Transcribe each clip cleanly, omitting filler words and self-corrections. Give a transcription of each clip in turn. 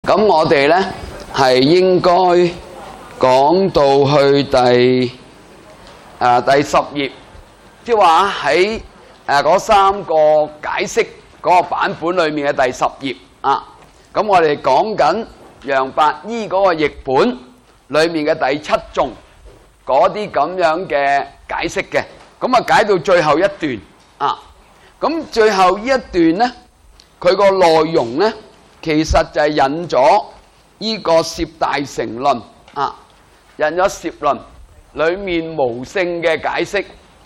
咁我哋呢係應該講到去第10頁，即係話喺嗰3個解釋嗰個版本裏面嘅第10頁啊。咁我哋講緊楊伯依嗰個譯本裏面嘅第7頌嗰啲咁樣嘅解釋嘅，咁啊解到最後一段啊。咁最後呢一段呢，佢個內容呢，其實就係引咗呢個攝大乘論啊，引咗攝論裏面無性嘅解釋。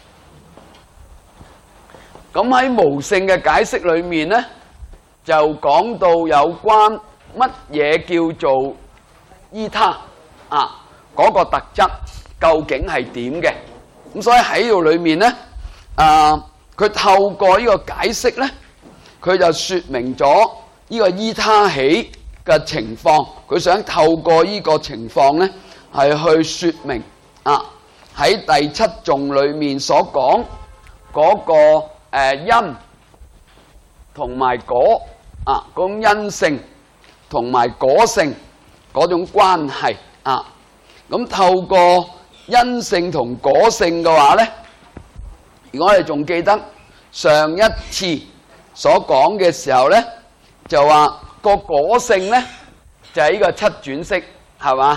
咁喺無性嘅解釋裏面呢，就講到有關乜嘢叫做依他啊，嗰個特質究竟係點嘅。咁所以喺度裏面呢，佢透過呢個解釋呢，佢就說明咗呢個依他起嘅情況。佢想透過呢個情況呢，係去說明喺第7頌裏面所講嗰個因同埋果嗰種因性同埋果性嗰種關係啊。咁透過因性同果性嘅話呢，如果我哋仲記得上一次所講嘅時候呢，就話個果性呢，就係呢個七轉識，係嘛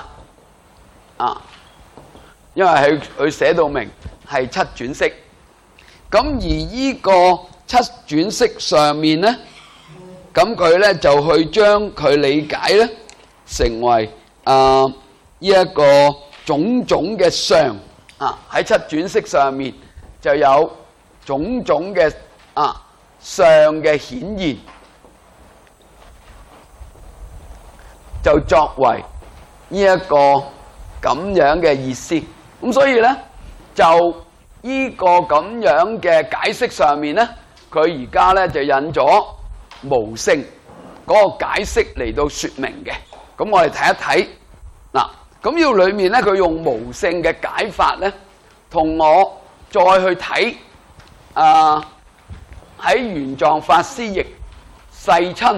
因為佢寫到明係七轉識。咁而呢個七轉識上面呢，咁佢呢就去將佢理解呢成為呢一個種種嘅相喺七轉識上面就有種種嘅相嘅顯現，就作為呢一個咁樣嘅意思。咁所以呢，就呢個咁樣嘅解釋上面呢，佢而家呢就引咗無性嗰個解釋嚟到說明嘅。咁我哋睇一睇嗱，咁呢度裏面呢，佢用無性嘅解法呢，同我再去睇喺玄奘法師譯世親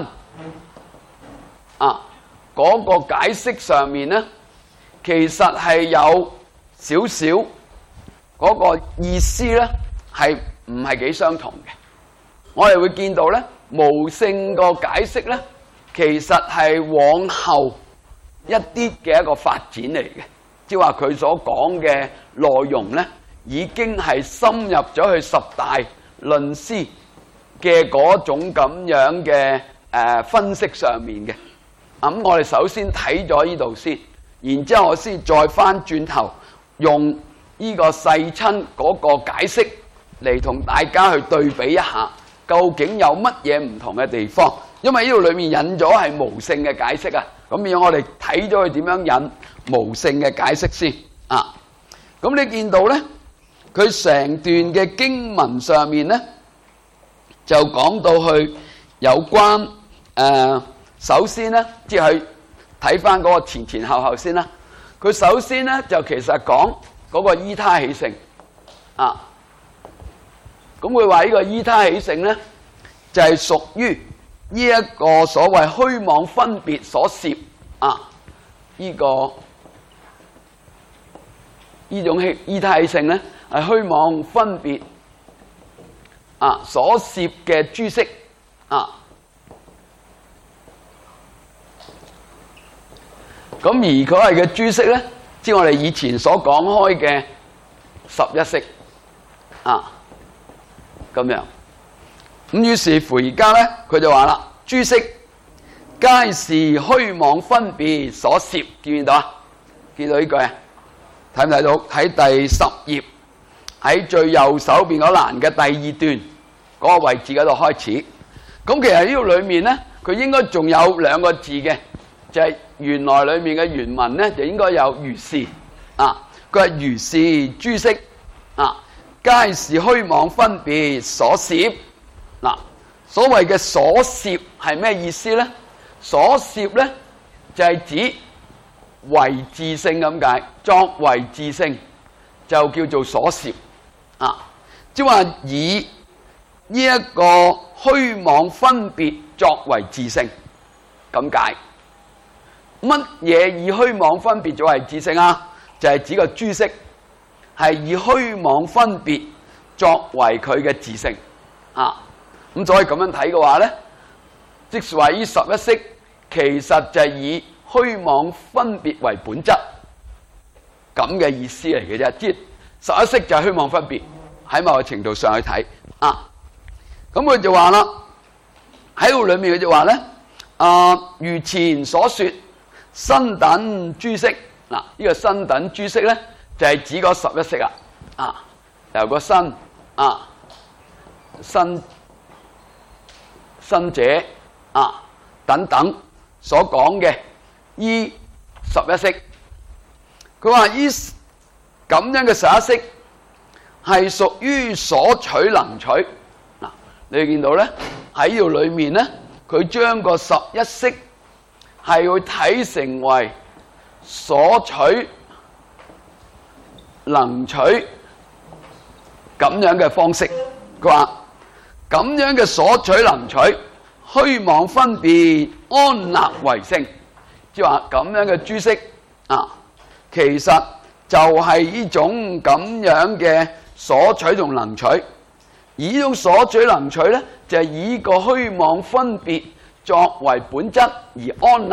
嗰個解釋上面呢，其實係有少少嗰個意思呢，係唔係幾相同嘅。我哋會見到呢，無性個解釋呢，其實係往後一啲嘅一個發展嚟嘅，即係話佢所講嘅內容呢，已經係深入咗去十大論師嘅嗰種咁樣嘅分析上面嘅。咁我哋首先睇咗呢度先，然之後我先再翻轉頭用呢個世親嗰個解釋嚟同大家去對比一下，究竟有乜嘢唔同嘅地方？因為呢度裏面引咗係無性嘅解釋啊，咁變咗我哋睇咗佢點樣引無性嘅解釋先咁你見到呢，佢成段嘅經文上面呢，就講到去有關首先呢，即係睇翻嗰個前前後後先啦。佢首先呢，就其實講嗰個依他起性咁佢話呢個依他起性呢，就係屬於呢一個所謂虛妄分別所攝呢種依他起性呢，係虛妄分別所攝嘅諸識咁而佢係嘅諸識呢，即係我哋以前所講開嘅11識咁樣。咁於是乎而家呢，佢就話啦，諸識皆是虛妄分別所攝，見唔見到啊？見到呢句啊？睇唔睇到？喺第10頁喺最右手邊嗰欄嘅第2段嗰個位置嗰度開始。咁其實呢度裏面呢，佢應該仲有2個字嘅，就係原來裏面嘅原文呢，就應該有如是佢係如是諸識皆是虛妄分別所攝。所謂嘅所攝係咩意思呢？所攝呢，就係指為自性咁解，作為自性就叫做所攝即係話以呢一個虛妄分別作為自性咁解乜嘢以虛妄分別作為自性啊？就係指個諸色係以虛妄分別作為佢嘅自性啊。咁所以咁樣睇嘅話咧，即是話呢11識其實就係以虛妄分別為本質咁嘅意思嚟嘅啫。即11識就係虛妄分別，喺某個程度上去睇啊。咁佢就話啦，喺度裏面佢就話咧，如前所說，身等諸色嗱，呢個身等諸色咧就係指嗰11識啦啊，由個身啊身者啊等等所講嘅依11識，佢話依咁樣嘅11識係屬於所取能取嗱，你見到咧喺呢度裏面咧，佢將個11識係會睇成為所取能取咁樣嘅方式。佢話咁樣嘅所取能取虛妄分別安立為性，即係話咁樣嘅諸色啊，其實就係呢種咁樣嘅所取同能取。而呢種所取能取咧，就係以個虛妄分別作為本質而安立，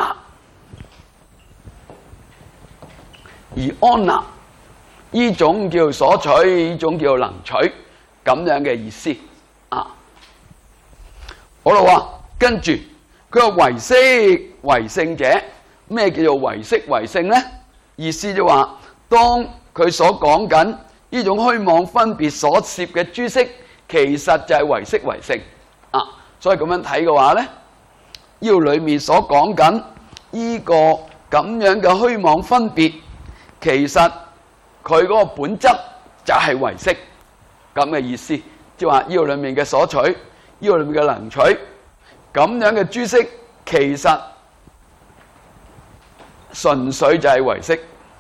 呢種叫所取，呢種叫能取，咁樣嘅意思啊。好啦喎，跟住佢話唯識唯性者，咩叫做唯識唯性咧？意思就話，當佢所講緊呢種虛妄分別所攝嘅諸色，其實就係唯識唯性啊。所以咁樣睇嘅話咧，呢度裏面所講緊呢個咁樣嘅虛妄分別，其實佢嗰個本質就係唯識咁嘅意思，即係話呢度裏面嘅所取，呢度裏面嘅能取，咁樣嘅諸色，其實純粹就係唯識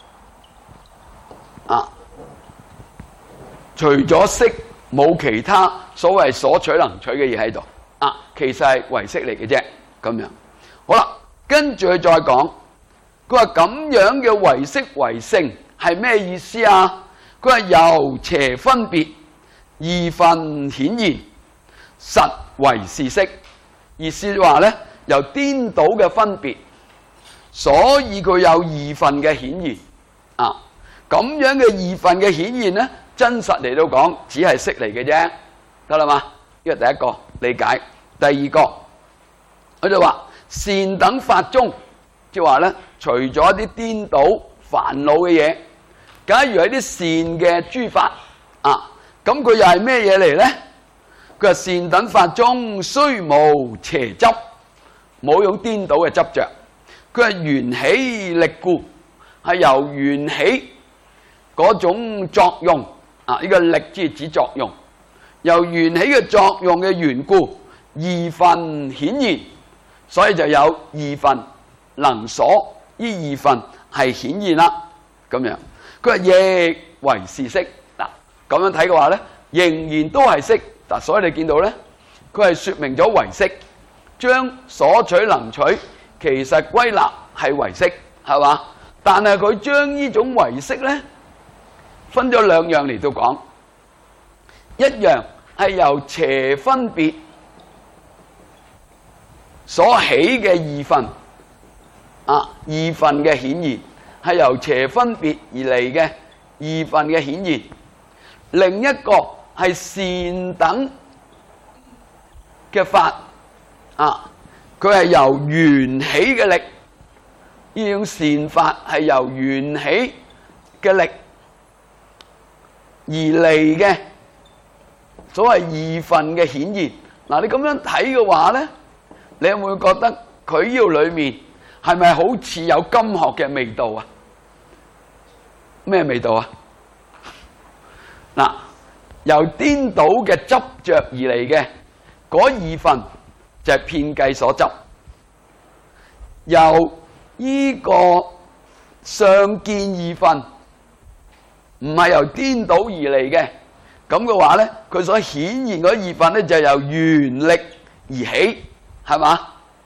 啊。除咗識，冇其他所謂所取能取嘅嘢喺度啊，其實係唯識嚟嘅啫。咁樣好啦，跟住佢再講，佢話咁樣嘅唯識唯性係咩意思啊？佢話由邪分別二分顯現，實為是識。意思話咧，由顛倒嘅分別，所以佢有二分嘅顯現啊。咁樣嘅二分嘅顯現咧，真實嚟到講，只係識嚟嘅啫，得啦嘛？呢個第一個理解。第二個，佢就話善等法中，即係話咧，除咗啲顛倒煩惱嘅嘢，假如係啲善嘅諸法啊，咁佢又係咩嘢嚟咧？佢話善等法中雖無邪執，冇用顛倒嘅執着。佢係緣起力故，係由緣起嗰種作用啊，呢個力即係指作用，由緣起嘅作用嘅緣故，二分顯現，所以就有二分能所，呢二分係顯現啦。咁樣佢話亦為是識嗱，咁樣睇嘅話咧，仍然都係識嗱，所以你見到咧，佢係說明咗唯識，將所取能取其實歸納係唯識，係嘛？但係佢將呢種唯識咧分咗兩樣嚟到講，一樣係由邪分別所起嘅二分啊，二分嘅顯現係由邪分別而嚟嘅二分嘅顯現，另一個係善等嘅法啊，佢係由緣起嘅力，呢種善法係由緣起嘅力而嚟嘅，所謂二分嘅顯現。嗱，你咁樣睇嘅話咧，你有冇覺得佢呢度裏面係咪好似有金學嘅味道啊？咩味道啊？嗱，由顛倒嘅執着而嚟嘅嗰二分就係遍計所執，由呢個相見二分唔係由顛倒而嚟嘅，咁嘅話咧，佢所顯現嗰二分咧就係由緣力而起，係嘛？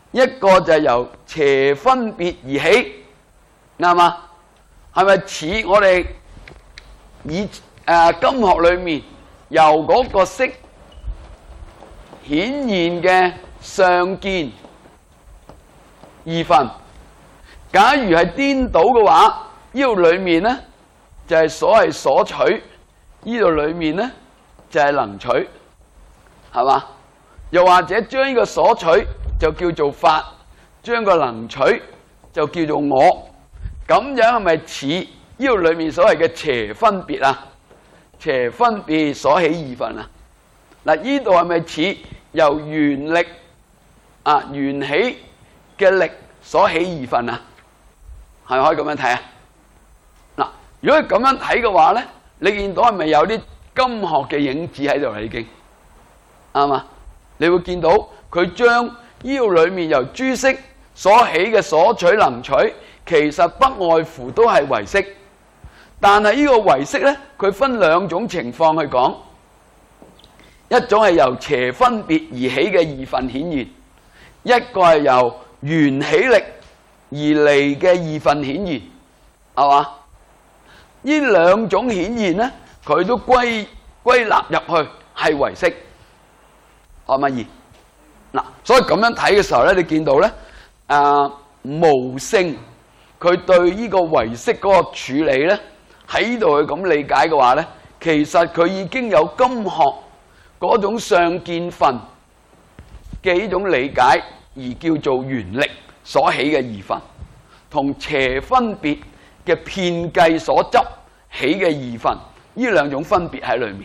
一個就係由邪分別而起，啱嘛？係咪似我哋以金學裏面由嗰個色顯現嘅相見二分？假如係顛倒嘅話，呢度裏面咧就係所謂所取，呢度裏面咧就係能取，係嘛？又或者將呢個所取就叫做法，將個能取就叫做我，咁樣係咪似呢度裏面所謂嘅邪分別啊？邪分別所起二分啊？嗱，呢度係咪似由緣力緣起嘅力所起二分啊？係咪可以咁樣睇啊？嗱，如果係咁樣睇嘅話咧，你見到係咪有啲金學嘅影子喺度啦？已經啱嘛？你會見到佢將呢度裏面由諸色所起嘅所取能取，其實不外乎都係唯識。但係呢個唯識咧，佢分兩種情況去講，一種係由邪分別而起嘅二分顯現，一個係由緣起力而嚟嘅二分顯現，係嘛？呢兩種顯現咧，佢都歸納入去係唯識，可唔可以？嗱，所以咁樣睇嘅時候咧，你見到咧，無性佢對呢個唯識嗰個處理咧，喺呢度去咁理解嘅話咧，其實佢已經有金學嗰種相見分嘅呢種理解，而叫做緣力所起嘅二分，同邪分別嘅遍計所執起嘅二分，呢兩種分別喺裏面。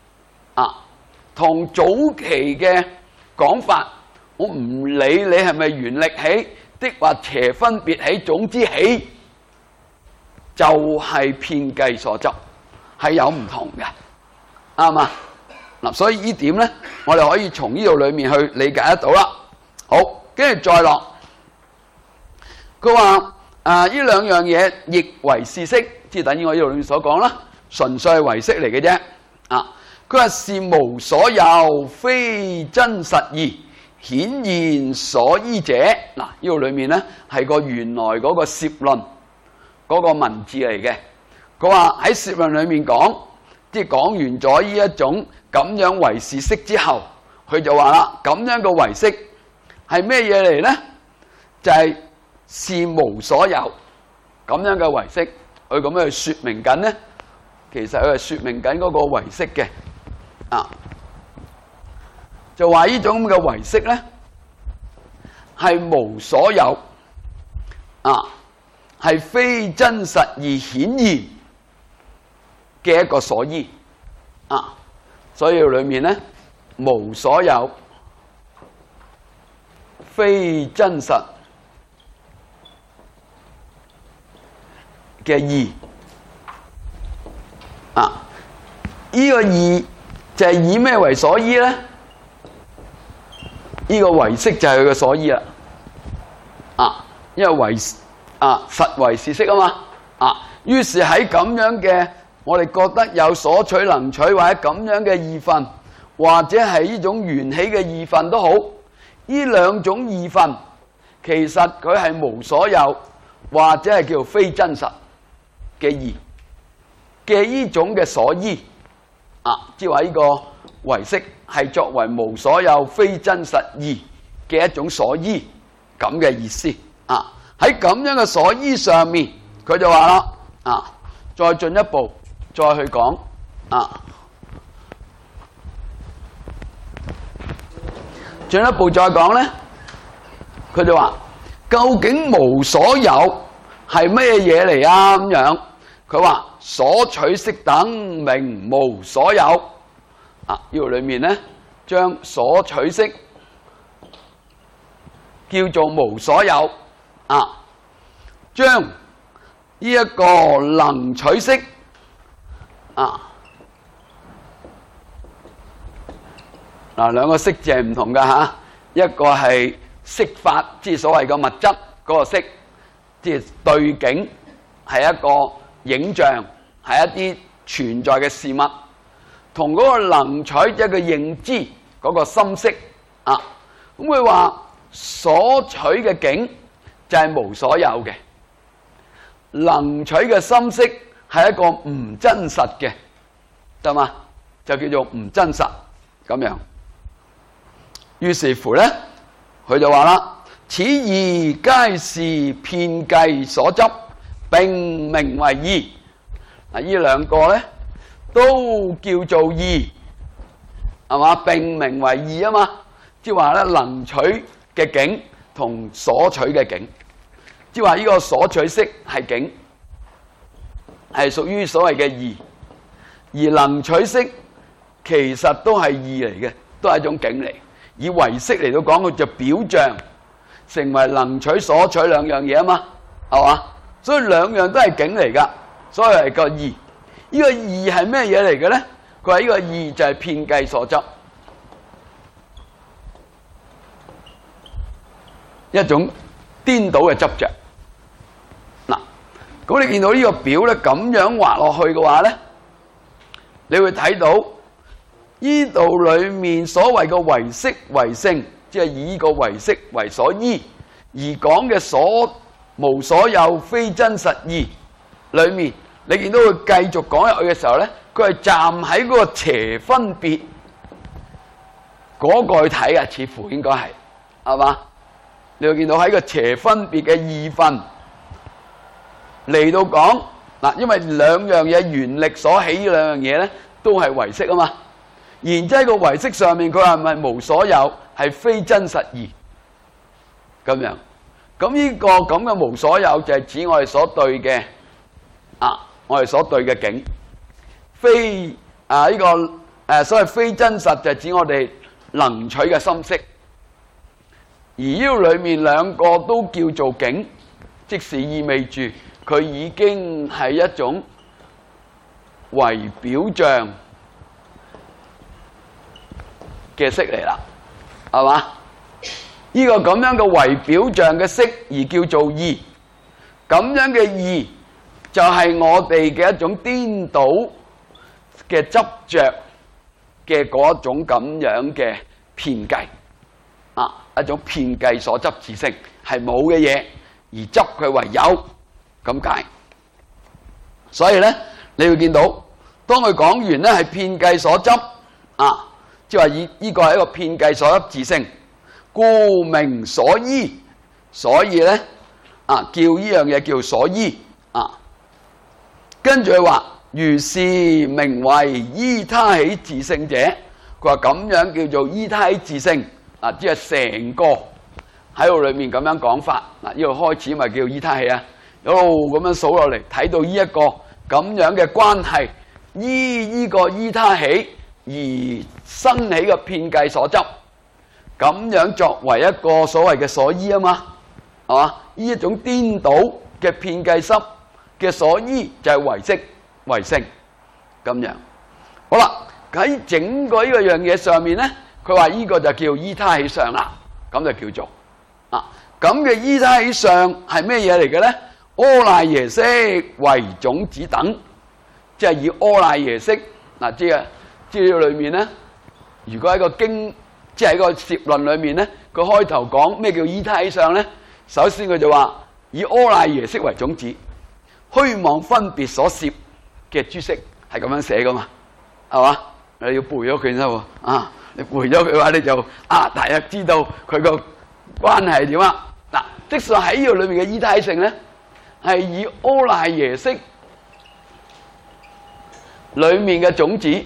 同早期嘅講法，我唔理你係咪緣力起，的或邪分別起，總之起就係遍計所執，係有唔同嘅，啱嘛？嗱，所以呢點咧，我哋可以從呢度裏面去理解得到啦。好，跟住再落，佢話呢兩樣嘢亦為是色，即係等於我呢度裏面所講啦，純粹係唯識嚟嘅啫。佢話是無所有，非真實義，顯現所依者。嗱，呢度裏面咧係個原來嗰個攝論嗰個文字嚟嘅。佢話喺攝論裏面講，即係講完咗呢一種咁樣唯是色之後，佢就話啦，咁樣嘅唯識係咩嘢嚟咧？就係是無所有咁樣嘅唯識，佢咁樣去說明緊咧。其實佢係說明緊嗰個唯識嘅。就話呢種咁嘅唯識咧，係無所有，係非真實而顯現嘅一個所依，所以裏面咧無所有，非真實嘅義，呢個義就係以咩為所依咧？呢個唯識就係佢嘅所依啦。因為實唯是色啊嘛。於是喺咁樣嘅，我哋覺得有所取能取或者咁樣嘅二分，或者係呢種緣起嘅二分都好，呢兩種二分其實佢係無所有，或者係叫做非真實嘅義嘅呢種嘅所依。即係話呢個唯識係作為無所有非真實義嘅一種所依咁嘅意思。喺咁樣嘅所依上面，佢就話啦，再進一步再去講，進一步再講咧，佢就話究竟無所有係咩嘢嚟啊？咁樣佢話所取色等名無所有。呢度裏面咧，將所取色叫做無所有，將呢一個能取色，兩個色字係唔同噶吓，一個係色法，即係所謂嘅物質嗰個色，即係對境，係一個影像，係一啲存在嘅事物。同嗰個能取即係個認知嗰個心識，咁佢話所取嘅境就係無所有嘅，能取嘅心識係一個唔真實嘅，得嘛？就叫做唔真實咁樣。於是乎咧，佢就話啦：此二皆是遍計所執，並名為義。嗱，呢兩個咧都叫做義，係嘛？並名為義啊嘛，即係話咧能取嘅境同所取嘅境，即係話呢個所取識係境，係屬於所謂嘅義，而能取識其實都係義嚟嘅，都係一種境嚟。以唯識嚟到講，佢就表象成為能取所取兩樣嘢啊嘛，係嘛？所以兩樣都係境嚟噶，所以係個義。呢個義係咩嘢嚟嘅咧？佢話呢個義就係遍計所執，一種顛倒嘅執着。嗱，咁你見到呢個表咧咁樣畫落去嘅話咧，你會睇到呢度裏面所謂嘅唯識唯性，即係以呢個唯識為所依而講嘅所無所有非真實義裏面，你見到佢繼續講入去嘅時候咧，佢係站喺嗰個邪分別嗰個去睇啊，似乎應該係嘛？你會見到喺個邪分別嘅義分嚟到講嗱，因為兩樣嘢原力所起呢兩樣嘢咧，都係唯識啊嘛。然之後喺個唯識上面，佢係咪無所有，係非真實義咁樣？咁呢個咁嘅無所有就係指我哋所對嘅我哋所對嘅境，非呢個所謂非真實就係指我哋能取嘅心識。而呢度裏面兩個都叫做境，即是意味住佢已經係一種唯表象嘅識嚟啦，係嘛？呢個咁樣嘅唯表象嘅識而叫做義，咁樣嘅義就係我哋嘅一種顛倒嘅執着嘅嗰種咁樣嘅遍計一種遍計所執自性，係冇嘅嘢而執佢為有咁解。所以咧，你會見到當佢講完咧係遍計所執即係話以呢個係一個遍計所執自性，故名所依。所以咧叫呢樣嘢叫所依跟住佢話如是名為依他起自性者，佢話咁樣叫做依他起自性即係成個喺度裏面咁樣講法呢度開始咪叫依他起一路咁樣數落嚟，睇到呢一個咁樣嘅關係，依呢個依他起而生起嘅遍計所執，咁樣作為一個所謂嘅所依啊嘛，係嘛？呢一種顛倒嘅遍計執嘅所依就係唯識唯性咁樣。好啦，喺整個呢個樣嘢上面咧，佢話呢個就叫依他起相啦，咁就叫做咁嘅依他起相係咩嘢嚟嘅咧？阿賴耶識為種子等，即係以阿賴耶識即係資料裏面咧，如果喺個經，即係喺個攝論裏面咧，佢開頭講咩叫依他起相咧？首先佢就話以阿賴耶識為種子，虛妄分別所攝嘅諸識係咁樣寫噶嘛，係嘛？你要背咗佢先喎你背咗佢嘅話，你就大約知道佢個關係係點啊？嗱，即係喺呢度裏面嘅依他起性咧，係以阿賴耶識裏面嘅種子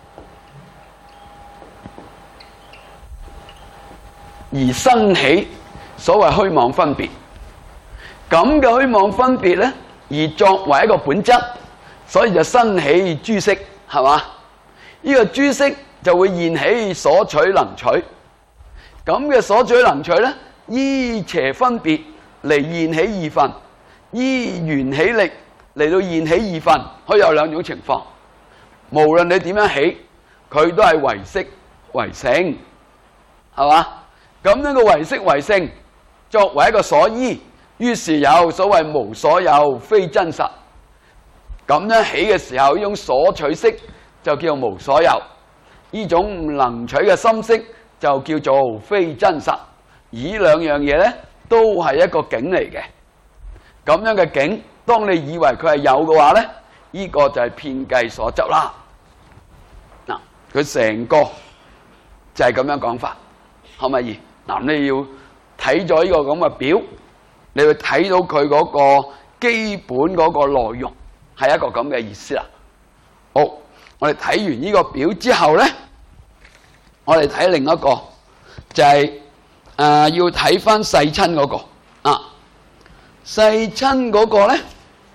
而生起所謂虛妄分別，咁嘅虛妄分別咧，而作為一個本質，所以就生起諸識，係嘛？呢個諸識就會現起所取能取，咁嘅所取能取咧，依邪分別嚟現起義分，依緣起力嚟到現起義分，可以有兩種情況。無論你點樣起，佢都係唯識唯性，係嘛？咁樣嘅唯識唯性作為一個所依，於是有所謂無所有非真實。咁樣起嘅時候，呢種所取識就叫無所有，呢種能取嘅心識就叫做非真實。 以兩樣嘢咧都係一個境嚟嘅。咁樣嘅境，當你以為佢係有嘅話咧，呢個就係遍計所執啦。嗱，佢成個就係咁樣講法，可唔可以？嗱，你要睇咗呢個咁嘅表，你會睇到佢嗰個基本嗰個內容係一個咁嘅意思啦。好，我哋睇完呢個表之後咧，我哋睇另一個，就係要睇翻世親嗰個啊。世親嗰個咧，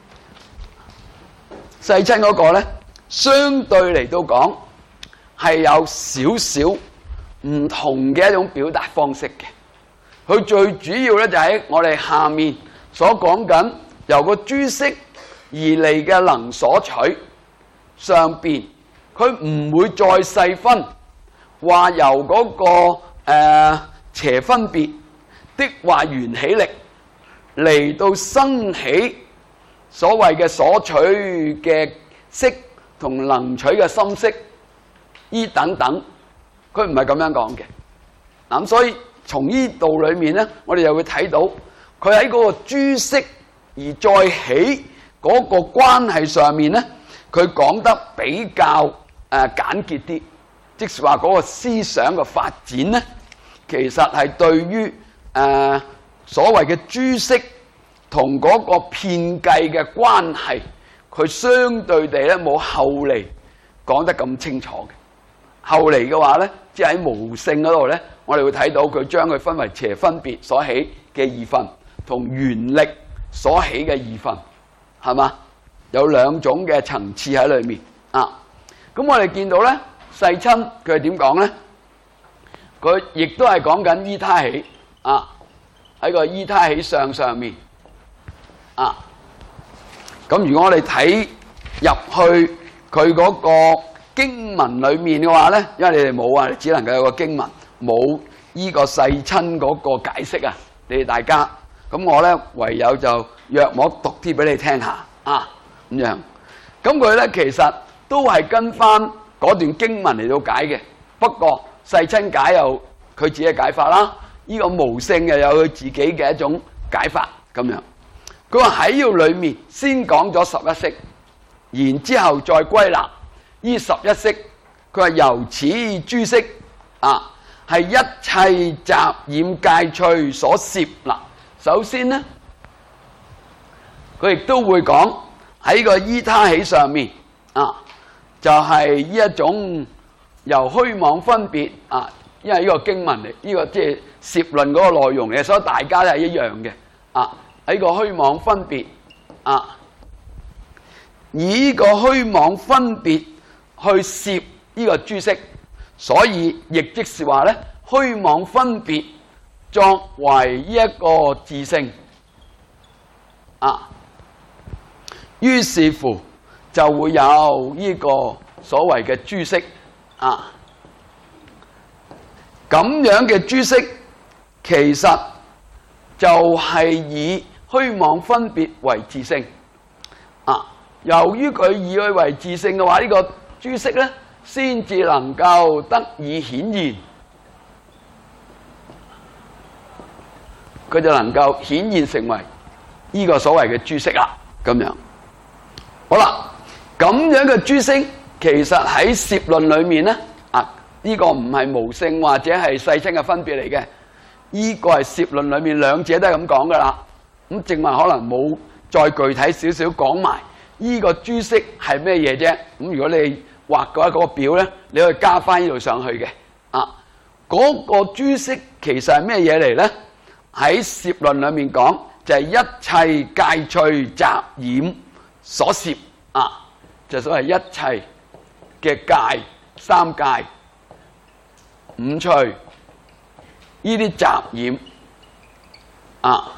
世親嗰個咧，相對嚟到講係有少少唔同嘅一種表達方式嘅。佢最主要咧就喺我哋下面所講緊由個諸色而嚟嘅能所取上邊，佢唔會再細分，話由嗰個邪分別的話緣起力嚟到生起所謂嘅所取嘅色同能取嘅心色，依等等，佢唔係咁樣講嘅。咁所以從呢度裏面咧，我哋又會睇到佢喺嗰個諸色而再起嗰個關係上面咧，佢講得比較簡潔啲，即是話嗰個思想嘅發展咧，其實係對於所謂嘅諸色同嗰個遍計嘅關係，佢相對地咧冇後嚟講得咁清楚嘅。後嚟嘅話咧，即係喺無性嗰度咧，我哋會睇到佢將佢分為邪分別所起嘅義分同緣力所起嘅義分，係嘛？有兩種嘅層次喺裏面啊。咁我哋見到咧，世親佢係點講咧？佢亦都係講緊依他起啊，喺個依他起上面啊。咁如果我哋睇入去佢嗰個經文裏面嘅話咧，因為你哋冇啊，你只能夠有個經文，冇依個世親嗰個解釋啊，你哋大家。咁我咧唯有就約莫讀啲俾你聽下啊，咁樣。咁佢咧其實都係跟翻嗰段經文嚟到解嘅，不過世親解有佢自己嘅解法啦，呢個無性又有佢自己嘅一種解法咁樣。佢話喺呢個裏面先講咗11色，然之後再歸納呢11色。佢話由此諸色啊，係一切雜染界趣所攝。嗱，首先咧，佢亦都會講喺個依他起上面啊，就係呢一種由虛妄分別啊，因為呢個經文嚟，呢個即係攝論嗰個內容嚟，所以大家都係一樣嘅啊。喺個虛妄分別啊，以呢個虛妄分別去攝呢個諸色，所以亦即是話咧，虛妄分別作為呢一個自性啊，於是乎就會有呢個所謂嘅諸色啊。咁樣嘅諸色其實就係以虛妄分別為自性啊。由於佢以佢為自性嘅話，呢個諸色咧先至能夠得以顯現，佢就能夠顯現成為呢個所謂嘅諸色啦。咁樣好啦，咁樣嘅諸色其實喺攝論裏面咧啊，呢個唔係無性或者係世親嘅分別嚟嘅，呢個係攝論裏面兩者都係咁講噶啦。咁正話可能冇再具體少少講埋呢個諸色係咩嘢啫？咁如果你畫過一個表咧，你可以加翻呢度上去嘅啊。嗰個諸色其實係咩嘢嚟咧？喺攝論裏面講就係一切界趣雜染所攝啊，就所謂一切嘅界、三界、五趣呢啲雜染啊，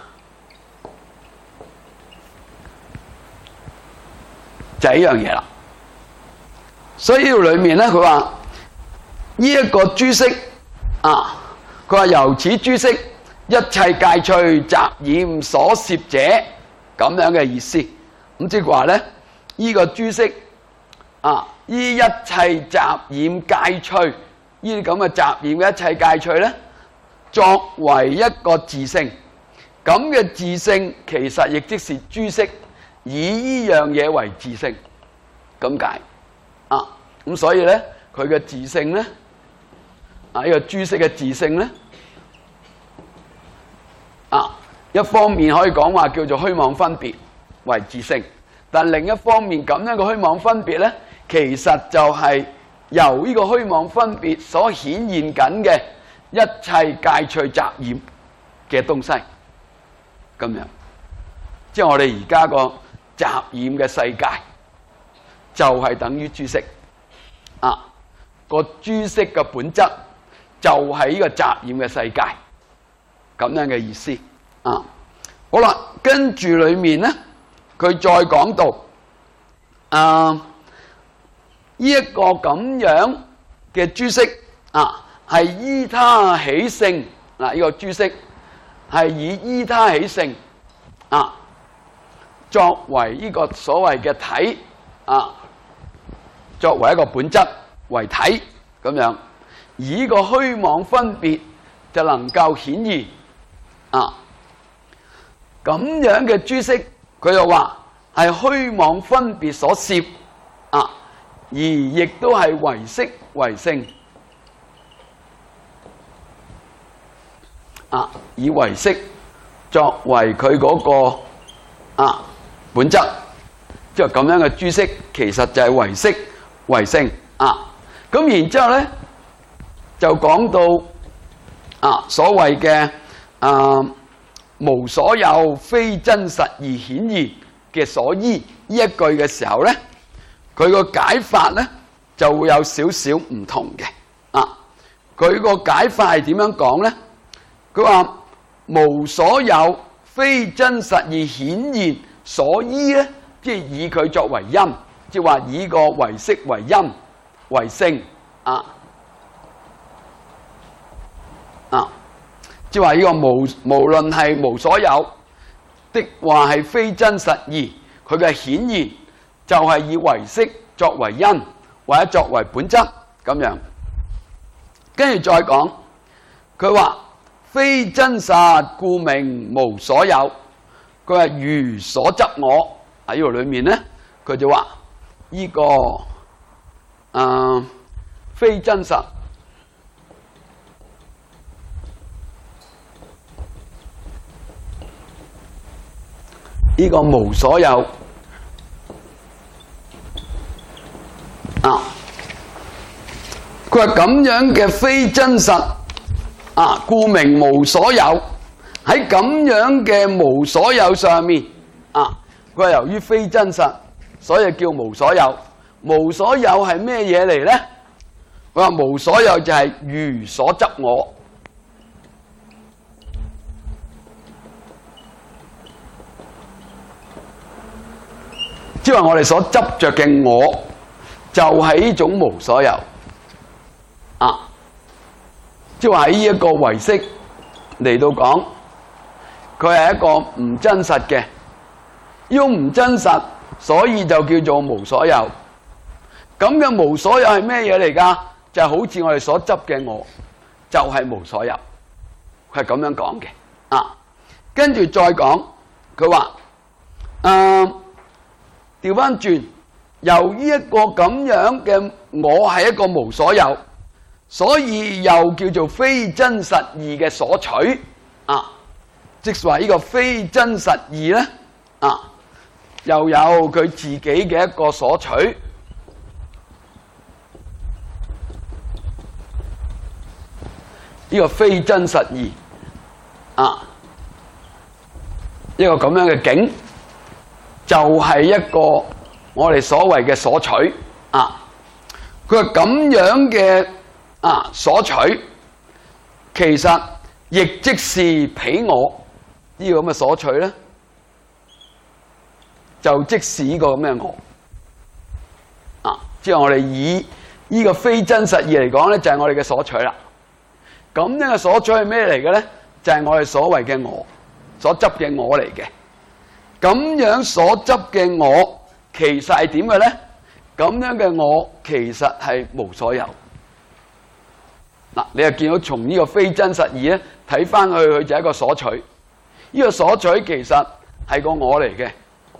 就係呢樣嘢啦。所以呢度裏面咧，佢話呢一個諸色啊，佢話由此諸色一切界趣雜染所攝者，咁樣嘅意思。咁即係話咧，呢個諸色啊，呢一切雜染界趣，呢啲咁嘅雜染嘅一切界趣咧， 作為一個自性，咁嘅自性其實亦即是諸色以依樣嘢為自性，咁解啊。咁所以咧，佢嘅自性咧，呢個諸色嘅自性咧，一方面可以講話叫做虛妄分別為自性，但另一方面咁樣嘅虛妄分別咧，其實就係由呢個虛妄分別所顯現緊嘅一切戒趣雜染嘅東西，咁樣，即係我哋而家個雜染嘅世界，就係等於諸色，個諸色嘅本質就係呢個雜染嘅世界，咁樣嘅意思。好啦，跟住裏面咧，佢再講到呢一個咁樣嘅諸色係依他起性，呢個諸色係以依他起性作為呢個所謂嘅體作為一個本質為體咁樣，而呢個虛妄分別就能夠顯現咁樣嘅諸色，佢又話係虛妄分別所攝而亦都係唯識唯性以唯識作為佢嗰個本質，即係咁樣嘅諸色，其實就係唯識唯性咁然之後咧，就講到所謂嘅無所有非真實而顯現嘅所依呢一句嘅時候咧，佢個解法咧就會有少少唔同嘅佢個解法係點樣講咧？佢話無所有非真實而顯現所依咧，即係以佢作為因，即係話以個唯識為因為性即係話呢個無論係無所有的話係非真實義，佢嘅顯現就係以唯識作為因或者作為本質咁樣。跟住再講，佢話非真實故名無所有，佢係如所執我喺呢度裏面咧，佢就話呢個非真實呢個無所有佢話咁樣嘅非真實故名無所有，喺咁樣嘅無所有上面佢係由於非真實，所以叫無所有。無所有係咩嘢嚟咧？佢話無所有就係如所執我，即係話我哋所執着嘅我，就係呢種無所有即係話喺呢一個唯識嚟到講，佢係一個唔真實嘅，呢種唔真實，所以就叫做無所有。咁嘅無所有係咩嘢嚟㗎？就係好似我哋所執嘅我，就係無所有，佢係咁樣講嘅跟住再講，佢話調翻轉，由於一個咁樣嘅我係一個無所有，所以又叫做非真實義嘅所取即係話呢個非真實義咧又有佢自己嘅一個所取。呢個非真實義一個咁樣嘅境，就係一個我哋所謂嘅所取佢話咁樣嘅所取，其實亦即是彼我呢個咁嘅所取咧，就即是呢個咁嘅我即係我哋以呢個非真實義嚟講咧，就係我哋嘅所取啦。咁樣嘅所取係咩嚟嘅咧？就係我哋所謂嘅我所執嘅我嚟嘅。咁樣所執嘅我其實係點嘅咧？咁樣嘅我其實係無所有。你又見到從呢個非真實義咧，睇睇翻佢就係一個所取。呢個所取其實係個我嚟嘅。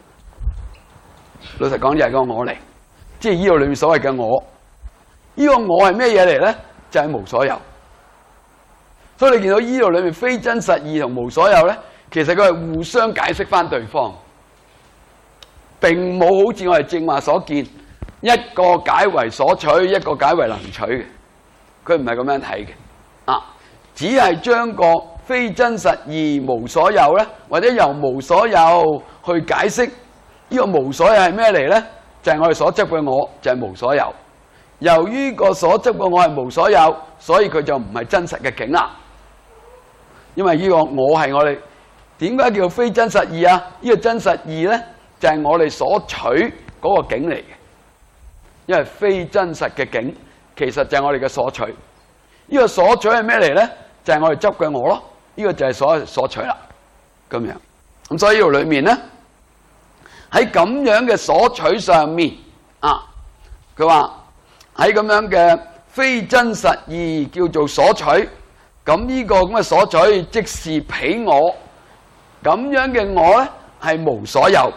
老實講就係個我嚟，即係呢度裏面所謂嘅我。呢個我係咩嘢嚟咧？就係無所有。所以你見到呢度裏面非真實義同無所有咧，其實佢係互相解釋翻對方，並冇好似我哋正話所見，一個解為所取，一個解為能取嘅。佢唔係咁樣睇嘅，只係將個非真實義無所有咧，或者由無所有去解釋呢個無所有係咩嚟咧？就係我哋所執嘅我，就係無所有。由於個所執嘅我係無所有，所以佢就唔係真實嘅境啦。因為呢個我係我哋點解叫非真實義啊？呢個真實義咧就係我哋所取嗰個境嚟嘅。因為非真實嘅境其實就係我哋嘅所取。呢個所取係咩嚟咧？就係我哋執嘅我咯。呢個就係所取啦。咁樣咁所以呢度裏面咧喺咁樣嘅所取上面佢話喺咁樣嘅非真實義叫做所取。咁呢個咁嘅所取，即是彼我。咁樣嘅我咧，係無所有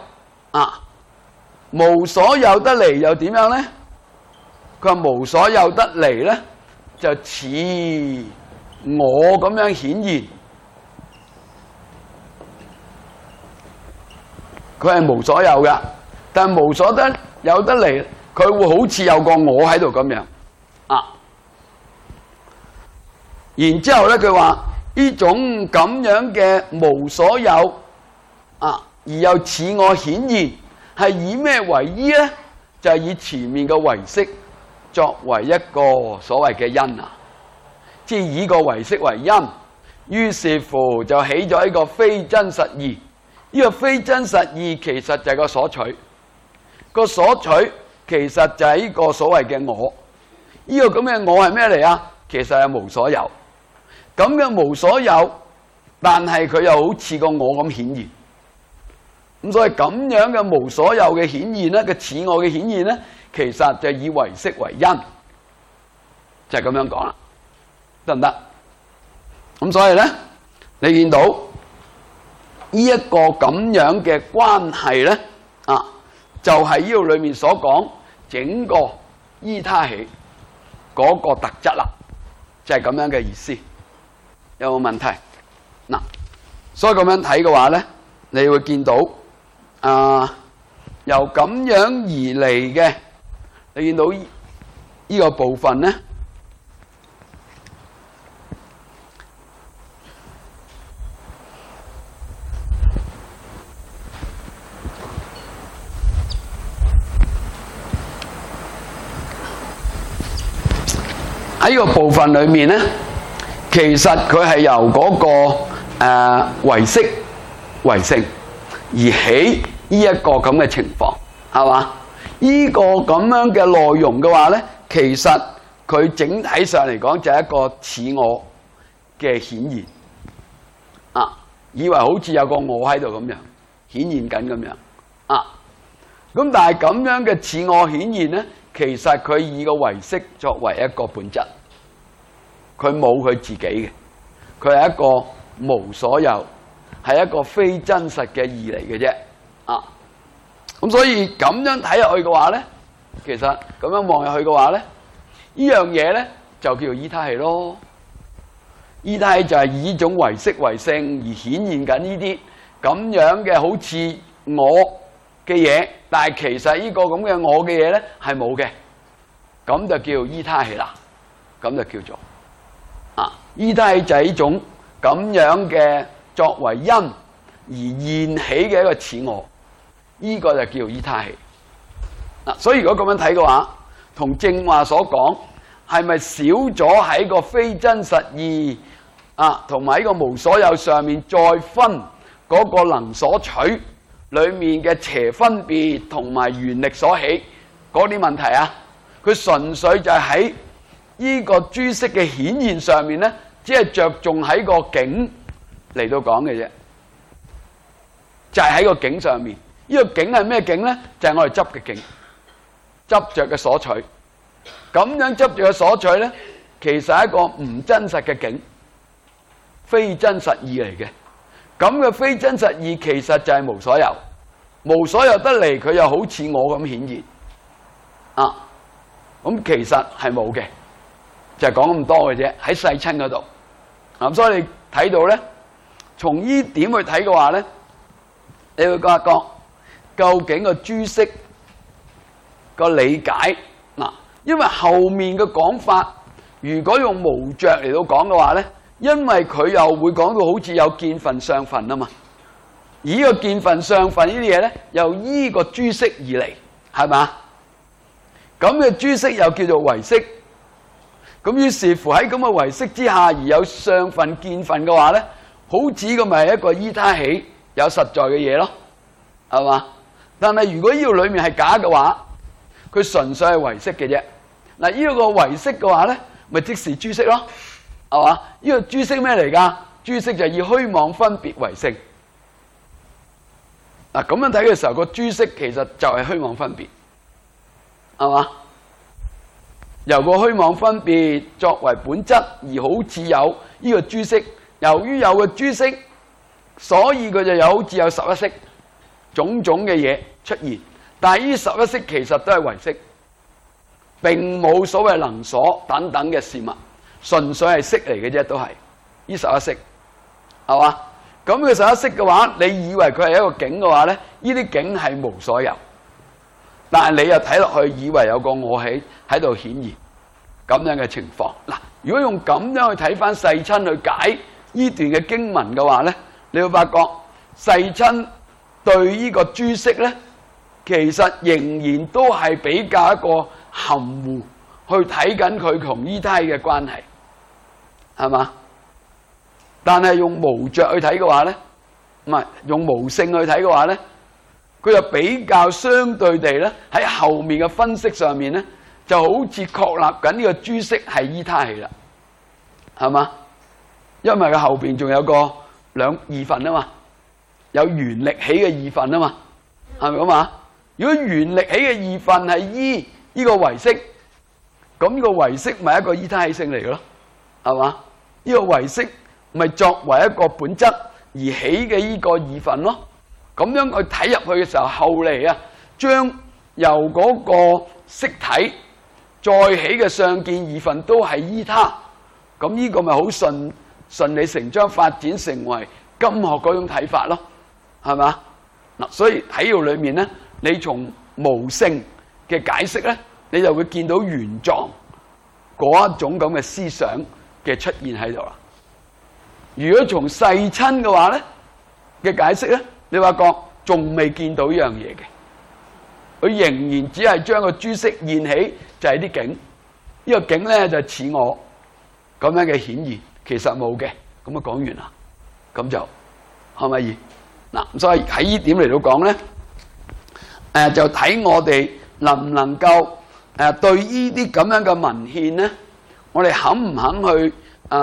無所有得嚟又點樣咧？佢話無所有得嚟咧，就似我咁樣顯現。佢係無所有嘅，但係無所有得嚟，佢會好似有個我喺度咁樣然之後咧，佢話呢種咁樣嘅無所有而又似我顯現，係以咩為依咧？就係以前面嘅唯識作為一個所謂嘅因即係以個唯識為因，於是乎就起咗一個非真實義。呢個非真實義其實就係個所取，個所取其實就係呢個所謂嘅我。呢個咁嘅我係咩嚟啊？其實係無所有。咁嘅無所有，但係佢又好似個我咁顯現。咁所以咁樣嘅無所有嘅顯現咧，嘅似我嘅顯現咧，其實就以唯識為因，就係咁樣講啦，得唔得？咁所以咧，你見到呢一個咁樣嘅關係咧，就係呢度裏面所講整個依他起嗰個特質啦，就係咁樣嘅意思。有冇問題？嗱，所以咁樣睇嘅話咧，你會見到由咁樣而嚟嘅，你見到呢個部分咧，喺呢個部分裏面咧。其實佢係由嗰個唯識唯性而起呢一個咁嘅情況，係嘛？呢個咁樣嘅內容嘅話咧，其實佢整體上嚟講就係一個似我嘅顯現，以為好似有個我喺度咁樣顯現緊咁樣，咁但係咁樣嘅似我顯現咧，其實佢以個唯識作為一個本質。佢冇佢自己嘅，佢係一個無所有，係一個非真實嘅義嚟嘅啫。咁所以咁樣睇入去嘅話咧，其實咁樣望入去嘅話咧，呢樣嘢咧就叫做依他起咯。依他起就係以呢種唯識唯性而顯現緊呢啲咁樣嘅好似我嘅嘢，但係其實呢個咁嘅我嘅嘢咧係冇嘅，咁就叫依他起啦。咁就叫做依他起就係呢種咁樣嘅作為因而現起嘅一個似我，呢個就叫依他起。所以如果咁樣睇嘅話，同正話所講係咪少咗喺個非真實義同埋呢個無所有上面再分嗰個能所取裏面嘅邪分別同埋緣力所起嗰啲問題啊？佢純粹就係喺呢個諸色嘅顯現上面咧，只係着重喺個境嚟到講嘅啫，就係喺個境上面。呢個境係咩境咧？就係我哋執嘅境，執着嘅所取。咁樣執着嘅所取咧，其實係一個唔真實嘅境， 非真實義嚟嘅。咁嘅非真實義其實就係無所有，無所有得嚟佢又好似我咁顯現啊！咁其實係冇嘅，就係講咁多嘅啫，喺世親嗰度。咁所以你睇到咧，從呢點去睇嘅話咧，你會發覺究竟個朱釋個理解嗱，因為後面嘅講法，如果用無着嚟到講嘅話咧，因為佢又會講到好似有見分相分啊嘛，而呢個見分相分呢啲嘢咧，又依個朱釋而嚟，係嘛？咁嘅朱釋又叫做唯識，咁於是乎喺咁嘅唯識之下而有相分見分嘅話咧，好似咁咪係一個依他起有實在嘅嘢咯，係嘛？但係如果呢個裏面係假嘅話，佢純粹係唯識嘅啫。嗱，呢個唯識嘅話咧，咪即是朱釋咯，係嘛？呢個朱釋咩嚟㗎？朱釋就係以虛妄分別為性。嗱，咁樣睇嘅時候，個朱釋其實就係虛妄分別，係嘛？由個虛妄分別作為本質，而好似有呢個朱釋。由於有個朱釋，所以佢就有好似有十一識種種嘅嘢出現。但係呢十一識其實都係唯識，並冇所謂能所等等嘅事物，純粹係識嚟嘅啫，都係呢十一識，係嘛？咁佢十一識嘅話，你以為佢係一個境嘅話咧，呢啲境係無所有，但係你又睇落去，以為有個我喺度顯現咁樣嘅情況。嗱，如果用咁樣去睇翻世親去解呢段嘅經文嘅話咧，你會發覺世親對呢個朱釋咧，其實仍然都係比較一個含糊去睇緊佢同依他嘅關係，係嘛？但係用無着去睇嘅話咧，唔係用無性去睇嘅話咧，佢就比較相對地咧喺後面嘅分析上面咧，就好似確立緊呢個朱釋係依他起啦，係嘛？因為佢後邊仲有個二分啊嘛，有緣力起嘅二分啊嘛，係咪咁啊？如果緣力起嘅二分係依呢個唯識，咁呢個唯識咪一個依他起性嚟嘅咯，係嘛？呢個唯識咪作為一個本質而起嘅呢個二分咯。咁樣去睇入去嘅時候，後嚟啊，將由嗰個色體再起嘅相見二分都係依他，咁呢個咪好順理成章發展成為金學嗰種睇法咯，係嘛？嗱，所以喺呢度裏面咧，你從無性嘅解釋咧，你就會見到原狀嗰一種咁嘅思想嘅出現喺度啦。如果從世親嘅話咧嘅解釋咧，你發覺仲未見到呢樣嘢嘅，佢仍然只係將個朱釋現起就係啲境，呢個境咧就似我咁樣嘅顯現。其實冇嘅，咁啊講完啦，咁就可唔可以？嗱，所以喺呢點嚟到講咧，就睇我哋能唔能夠對呢啲咁樣嘅文獻咧，我哋肯唔肯去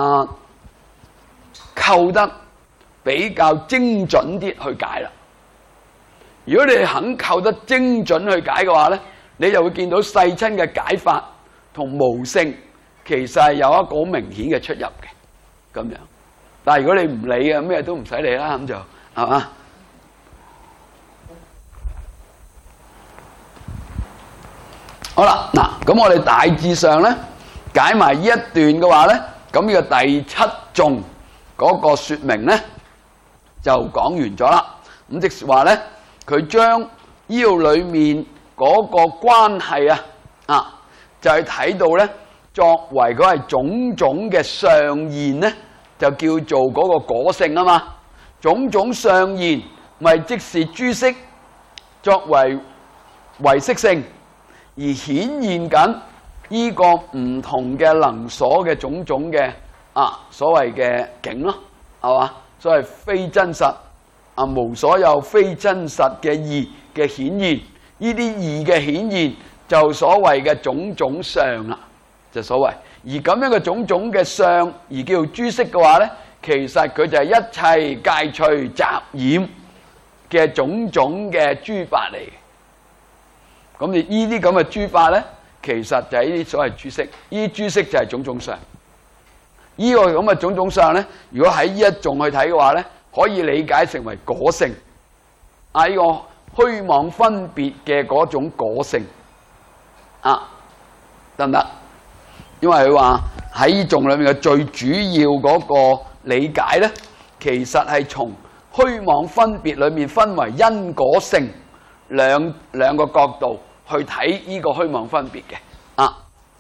構得比較精準啲去解啦？如果你肯構得精準去解嘅話咧，你就會見到世親嘅解法同無性其實係有一個好明顯嘅出入嘅。咁樣，但係如果你唔理嘅，咩都唔使理啦，咁就係嘛？好啦，嗱，咁我哋大致上咧解埋呢一段嘅話咧，咁呢個第七頌嗰個說明咧就講完咗啦。咁即是話咧，佢將呢度裏面嗰個關係啊，就係睇到咧。作為佢係種種嘅相現咧，就叫做嗰個果性啊嘛。種種相現咪即是朱釋作為唯識性而顯現緊呢個唔同嘅能所嘅種種嘅所謂嘅境咯，係嘛？所謂非真實無所有非真實嘅義嘅顯現，呢啲義嘅顯現就所謂嘅種種相啦。就所謂，而咁樣嘅種種嘅相而叫做朱釋嘅話咧，其實佢就係一切界除雜染嘅種種嘅諸法嚟。咁你呢啲咁嘅諸法咧，其實就係呢啲所謂朱釋。呢啲朱釋就係種種相，呢呢個咁嘅種種相咧，如果喺呢一種去睇嘅話咧，可以理解成為果性啊！呢個虛妄分別嘅嗰種果性啊，得唔得？因為佢話喺呢種裏面嘅最主要嗰個理解咧，其實係從虛妄分別裏面分為因果性兩個角度去睇呢個虛妄分別嘅啊。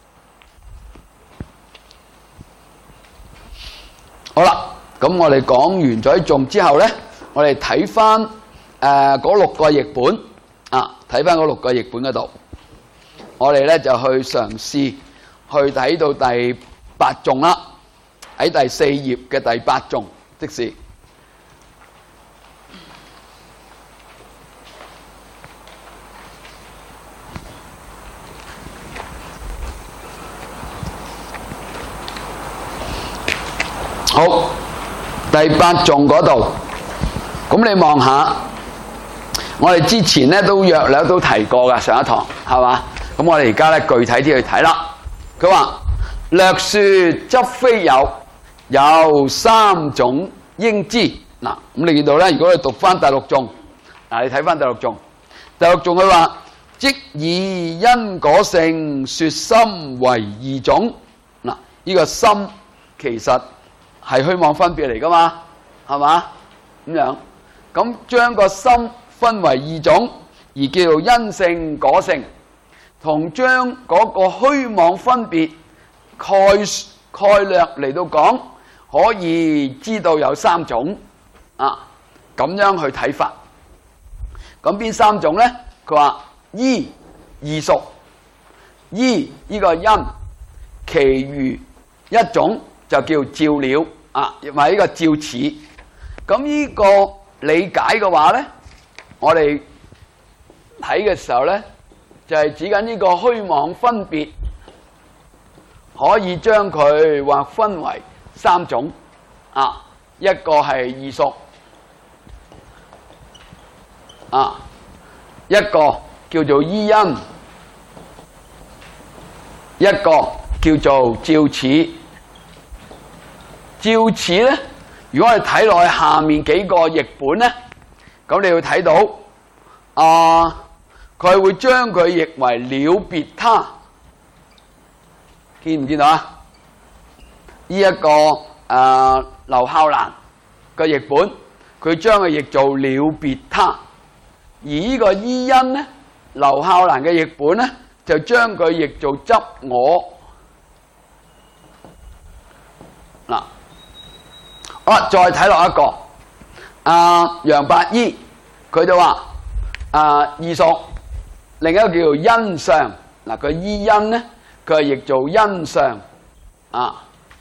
好啦，咁我哋講完咗種之後咧，我哋睇翻嗰6個譯本啊，睇翻嗰6個譯本嗰度，我哋咧就去嘗試去睇到第8種啦，喺第4頁嘅第8種，即是好第8種嗰度。咁你望下，我哋之前咧都約略都提過噶，上一堂係嘛？咁我哋而家咧具體啲去睇啦。佢話略說則非有，有3種應知。嗱，咁你見到咧，如果你讀翻第6種，嗱，你睇翻第6種，第6種佢話即以因果性說心為2種。嗱，呢個心其實係虛妄分別嚟噶嘛，係嘛？咁樣，咁將個心分為2種，而叫做因性果性，同將嗰個虛妄分別概略嚟到講，可以知道有3種啊，咁樣去睇法。咁邊3種咧？佢話依異熟，依呢個因，其餘一種就叫照了啊，亦或呢個照似。咁呢個理解嘅話咧，我哋睇嘅時候咧，就係指緊呢個虛妄分別，可以將佢劃分為3種啊，一個係異熟啊，一個叫做依因，一個叫做照似。照似咧，如果我哋睇落去下面幾個譯本咧，咁你會睇到佢會將佢譯為了別他，見唔見到啊？呢一個劉孝蘭嘅譯本，佢將佢譯做了別他，而呢個依因咧，劉孝蘭嘅譯本咧就將佢譯做執我。嗱。好啦，再睇落一個，楊伯依佢就話異熟，另一個叫做因相。嗱，佢依因咧，佢係譯做因相啊，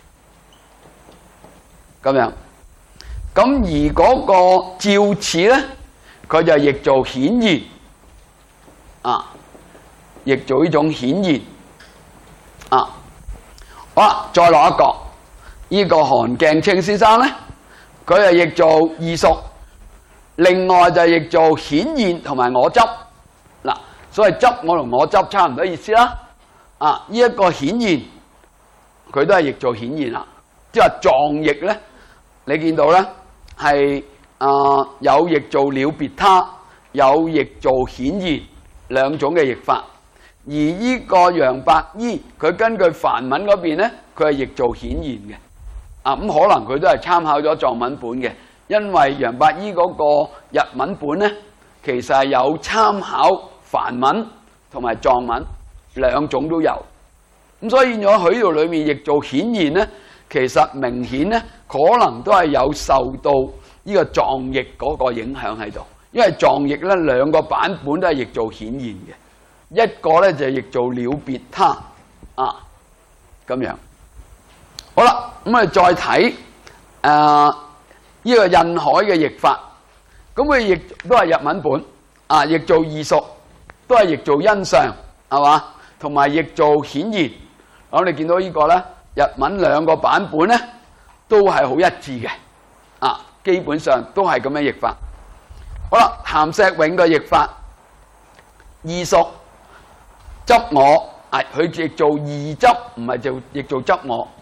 咁樣。咁而嗰個照似咧，佢就譯做顯現啊，譯做呢種顯現啊。好啦，再落一個。呢個韓鏡清先生咧，佢係譯做異熟，另外就係譯做顯現同埋我執。嗱，所謂執我同我執差唔多意思啦。啊，呢一個顯現，佢都係譯做顯現啦。即係話藏譯咧，你見到咧係有譯做了別他，有譯做顯現2種嘅譯法。而呢個楊伯依，佢根據梵文嗰邊咧，佢係譯做顯現嘅。咁可能佢都係參考咗藏文本嘅，因為楊伯依嗰個日文本咧，其實係有參考梵文同埋藏文2種都有。咁所以咗佢度裏面譯做顯現咧，其實明顯咧可能都係有受到呢個藏譯嗰個影響喺度，因為藏譯咧2個版本都係譯做顯現嘅，一個咧就係譯做了別他啊，咁樣。好啦，咁我哋再睇呢個印海嘅譯法，咁佢譯都係日文本啊，譯做異熟，都係譯做因相，係嘛？同埋譯做顯現。咁你見到呢個咧，日文2個版本咧都係好一致嘅，啊，基本上都係咁樣譯法。好啦，譚錫永嘅譯法，異熟執我，佢譯做異執，唔係就譯做執我。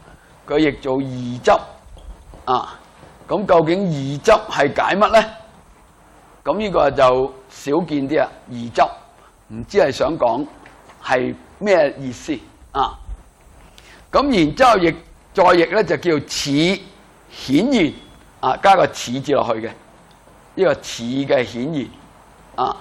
佢譯做異執啊。咁究竟異執係解乜咧？咁呢個就少見啲啊。異執唔知係想講係咩意思啊？咁然之後譯再譯咧就叫似顯現啊，加個似字落去嘅呢個似嘅顯現啊。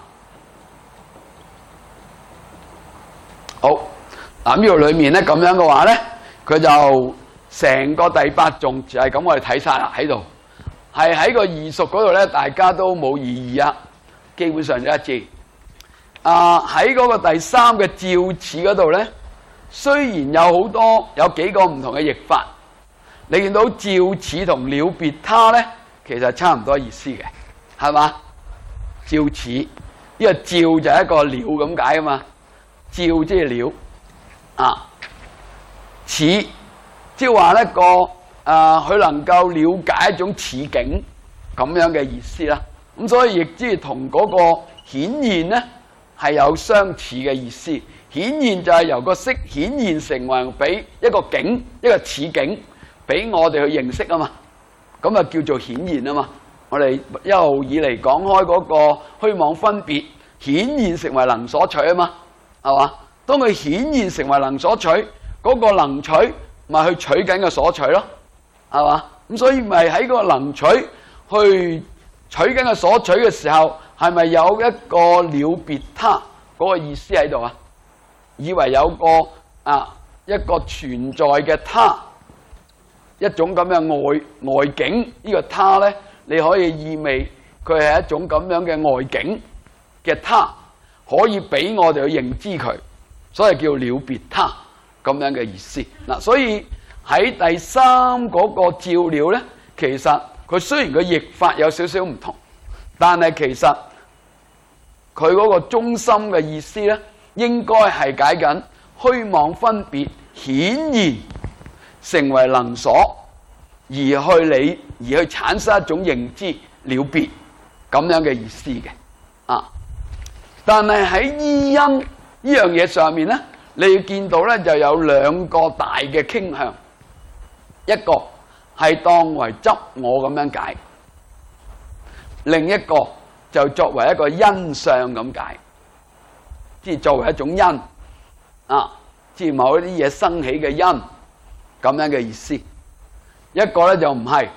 好，嗱呢度裏面咧咁樣嘅話咧，佢就成個第八頌就係咁，我哋睇晒啦喺度，係喺個異熟嗰度咧，大家都冇異議啊，基本上就一致。喺嗰個第三嘅照似嗰度咧，雖然有幾個唔同嘅譯法，你見到照似同了別他咧，其實差唔多意思嘅，係嘛？照似呢個照就係一個了咁解啊嘛，照即係了啊，似即係話一個佢能夠了解一種似境咁樣嘅意思啦。咁所以亦即係同嗰個顯現咧係有相似嘅意思。顯現就係由個色顯現成為俾一個境，一個似境俾我哋去認識啊嘛。咁啊叫做顯現啊嘛。我哋一路以嚟講開嗰個虛妄分別顯現成為能所取啊嘛，係嘛？當佢顯現成為能所取，嗰個能取咪去取緊個所取咯，係嘛？咁所以咪喺個能取去取緊個所取嘅時候，係咪有一個了別他嗰個意思喺度啊？以為有一個存在嘅他，一種咁嘅外境，呢個他咧，你可以意味佢係一種咁樣嘅外境嘅他，可以俾我哋去認知佢，所以叫了別他咁樣嘅意思。嗱，所以喺第三嗰個照了咧，其實佢雖然個譯法有少少唔同，但係其實佢嗰個中心嘅意思咧，應該係解緊虛妄分別顯現成為能所，而去產生一種認知了別咁樣嘅意思嘅啊。但係喺依因呢樣嘢上面咧，你要見到咧就有兩個大嘅傾向，一個係當為執我咁樣解，另一個就作為一個因相咁解。即係作為一種因啊，即係某一啲嘢生起嘅因咁樣嘅意思。一個咧就唔係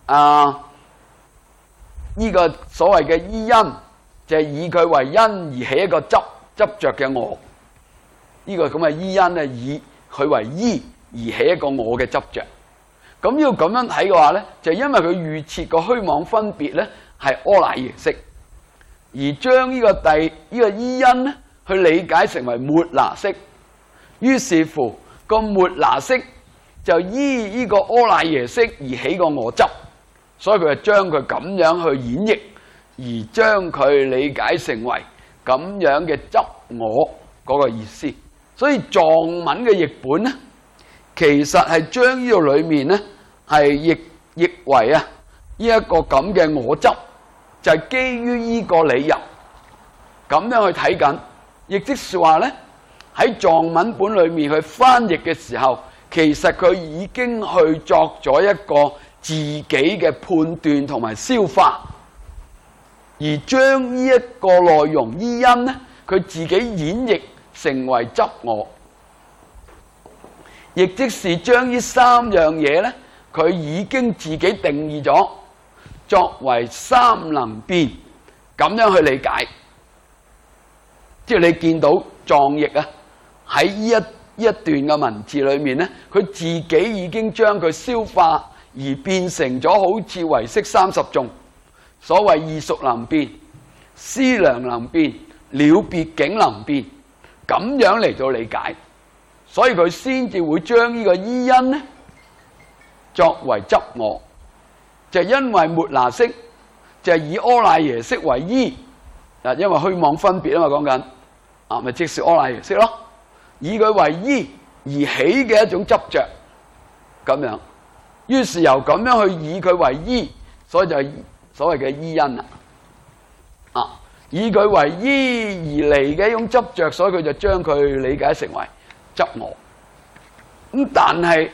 呢個所謂嘅依因，就係以佢為因而起一個執着嘅我。呢個咁嘅依因咧，以佢為依而起一個我嘅執着。咁要咁樣睇嘅話咧，就因為佢預設個虛妄分別咧係阿賴耶識，而將呢個依因咧，去理解成為末那識，於是乎個末那識就依呢個阿賴耶識而起個我執，所以佢就將佢咁樣去演繹，而將佢理解成為咁樣嘅執我嗰個意思。所以藏文嘅譯本咧，其實係將呢度裏面咧係譯為呢一個咁嘅我執，就係基於呢個理由咁樣去睇緊。亦即是話咧，喺藏文本裏面去翻譯嘅時候，其實佢已經去作咗一個自己嘅判斷同埋消化，而將呢一個內容依因咧，佢自己演繹成為執我，亦即是將呢三樣嘢咧，佢已經自己定義咗作為三能變咁樣去理解。即係你見到藏譯啊，喺呢一段嘅文字裏面咧，佢自己已經將佢消化而變成咗好似唯識30頌，所謂異熟能變、思量能變、了別境能變，咁樣嚟到理解，所以佢先至會將呢個依因咧作為執我，就係因為末那識就係以阿賴耶識為依。嗱，因為虛妄分別啊嘛，講緊啊，咪即是阿賴耶識咯，以佢為依而起嘅一種執着，咁樣，於是由咁樣去以佢為依，所以就係所謂嘅依因啦。啊，以佢為依而嚟嘅一種執着，所以佢就將佢理解成為執我。咁但係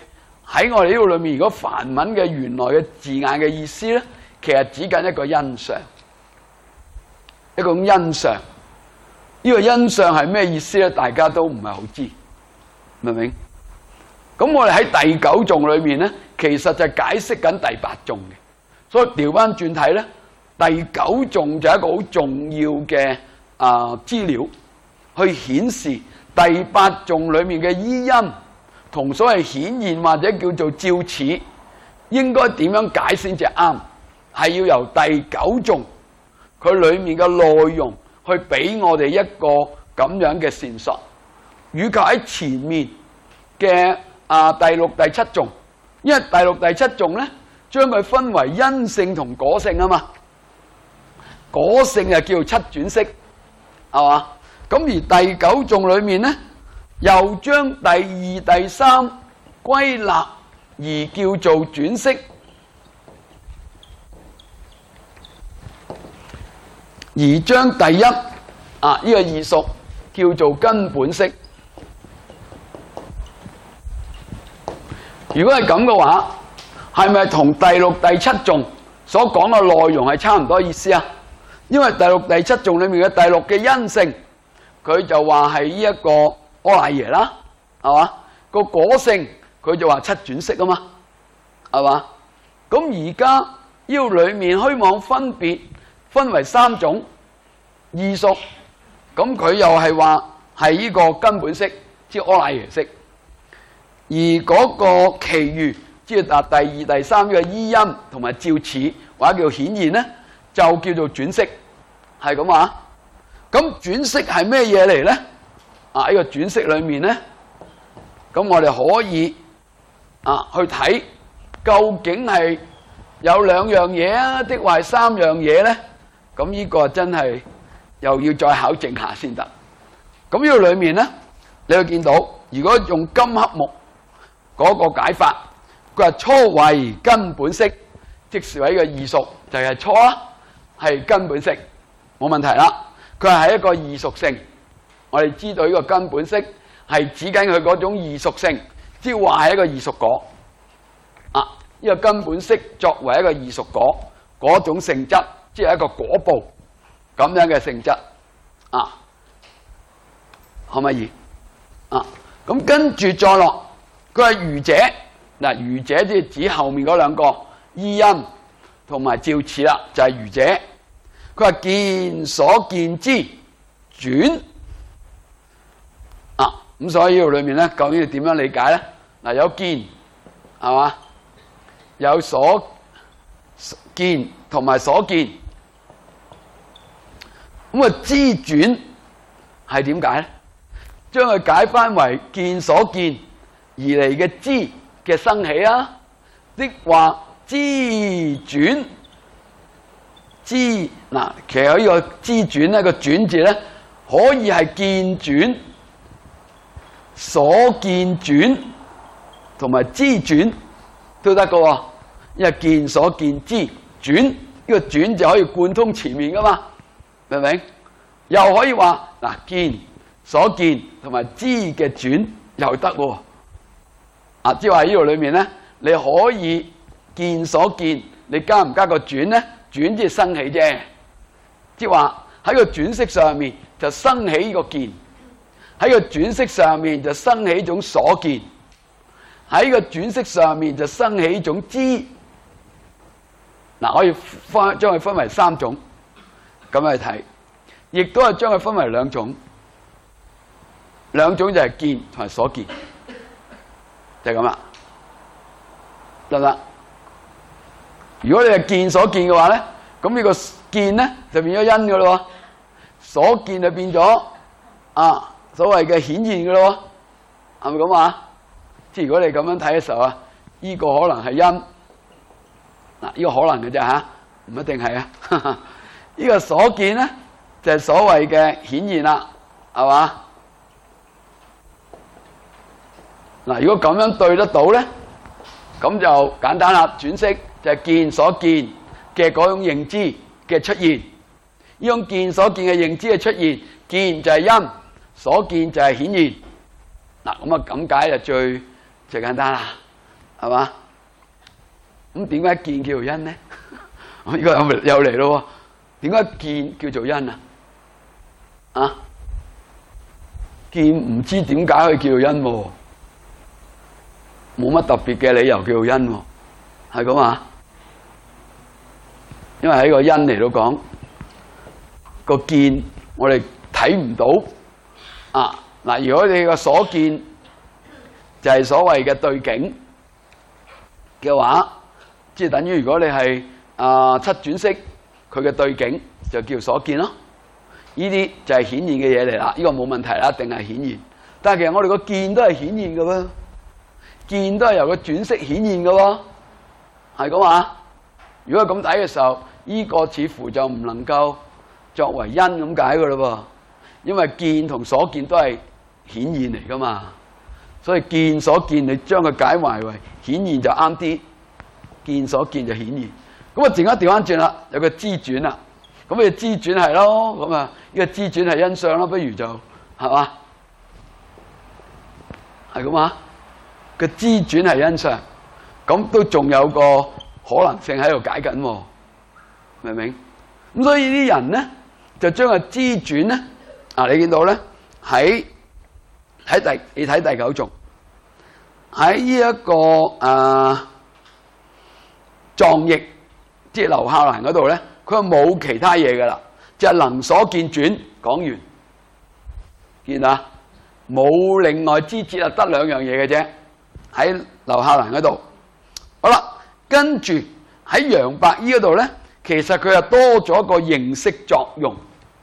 喺我哋呢度裏面，如果梵文嘅原來嘅字眼嘅意思咧，其實指緊一個欣賞，一種欣賞。呢個欣賞係咩意思咧？大家都唔係好知，明唔明？咁我哋喺第九頌裏面咧，其實就解釋緊第八頌嘅，所以調翻轉睇咧，第九頌就係一個好重要嘅資料，去顯示第八頌裏面嘅依因同所謂顯現或者叫做照似，應該點樣解先至啱？係要由第九頌佢裏面嘅內容去俾我哋一個咁樣嘅線索，以及喺前面嘅第六、第七頌，因為第六、第七頌咧，將佢分為因性同果性啊嘛。果性就叫做七轉識，係嘛？咁而第九頌裏面咧，又將第二、第三歸納而叫做轉識，而將第一呢個異熟叫做根本識。如果係咁嘅話，係咪同第六、第七頌所講嘅內容係差唔多意思啊？因為第六、第七頌裏面嘅第六嘅因性，佢就話係呢一個阿賴耶啦，係嘛？個果性佢就話七轉識啊嘛，係嘛？咁而家呢個裏面虛妄分別分為三種異熟，咁佢又係話係呢個根本識，即係阿賴耶識。而嗰個其餘，即係第二、第三嘅依因同埋照似或者叫顯現咧，就叫做轉識，係咁啊。咁轉識係咩嘢嚟咧？呢個轉識裏面咧，咁我哋可以去睇究竟係有兩樣嘢啊，定或係三樣嘢咧？咁呢個真係又要再考證下先得。咁呢個裏面咧，你會見到，如果用金克木嗰個解法，佢話初為根本識，即是為一個異熟，就係初啦，係根本識，冇問題啦。佢係一個異熟性，我哋知道呢個根本識係指緊佢嗰種異熟性，即係話係一個異熟果。呢個根本識作為一個異熟果嗰種性質，即係一個果報咁樣嘅性質。可唔可以？咁跟住再落。佢係餘者，嗱，餘者即係指後面嗰兩個依因同埋照似啦，就係餘者。佢話見所見之轉，咁所以呢度裏面咧，究竟要點樣理解咧？嗱，有見係嘛，有所見同埋所見，咁啊知轉係點解咧？將佢解翻為見所見而嚟嘅知嘅生起啊，即話知轉知嗱，其實呢個知轉咧，個轉字咧可以係見轉、所見轉同埋知轉都得噶，因為見所見知轉呢個轉就可以貫通前面噶嘛，明唔明？又可以話嗱，見所見同埋知嘅轉又得喎。即係話呢度裏面咧，你可以見所見，你加唔加個轉咧？轉即係生起啫，即係話喺個轉識上面就生起呢個見，喺個轉識上面就生起一種所見，喺個轉識上面就生起一種知。嗱，可以將佢分為三種咁去睇，亦都係將佢分為兩種，兩種就係見同埋所見。就係咁啦，得唔得？如果你係見所見嘅話咧，咁呢個見咧就變咗因嘅咯，所見就變咗所謂嘅顯現嘅咯，係咪咁啊？即係如果你咁樣睇嘅時候啊，呢個可能係因，呢個可能嘅啫嚇，唔一定係啊。呢個所見咧就係所謂嘅顯現啦，係嘛？嗱，如果咁樣對得到咧，咁就簡單啦。轉識就係見所見嘅嗰種認知嘅出現，呢種見所見嘅認知嘅出現，見就係因，所見就係顯現。嗱，咁啊咁解就最簡單啦， 係嘛？咁點解見叫做因呢？呢個又嚟咯喎，點解見叫做因啊？啊？見唔知點解佢叫做因喎，冇乜特別嘅理由叫做因喎，係咁啊？因為喺個因嚟到講個見，我哋睇唔到啊！嗱，如果你個所見就係所謂嘅對境嘅話，即係等於如果你係七轉色，佢嘅對境就叫所見咯。呢啲就係顯現嘅嘢嚟啦，呢個冇問題啦，一定係顯現。但係其實我哋個見都係顯現嘅喎，見都係由個轉色顯現嘅喎，係咁啊！如果咁睇嘅時候，呢個似乎就唔能夠作為因咁解嘅咯噃，因為見同所見都係顯現嚟噶嘛，所以見所見你將佢解埋為顯現就啱啲，見所見就顯現。咁啊，陣間調翻轉啦，有個知轉啦，咁你知轉係咯，咁啊呢個知轉係因相咯，不如就係嘛，係咁啊，個知轉係因相，咁都仲有個可能性喺度解緊喎。明唔明？咁所以啲人咧就將個知轉咧，你見到咧你睇第9頌，喺呢一個藏譯，即係劉孝蘭嗰度咧，佢話冇其他嘢噶啦，就係能所見轉講完，見啊，冇另外枝節啊，得兩樣嘢嘅啫，喺劉孝蘭嗰度。好啦，跟住喺楊伯依嗰度咧。其實佢又多咗個認識作用，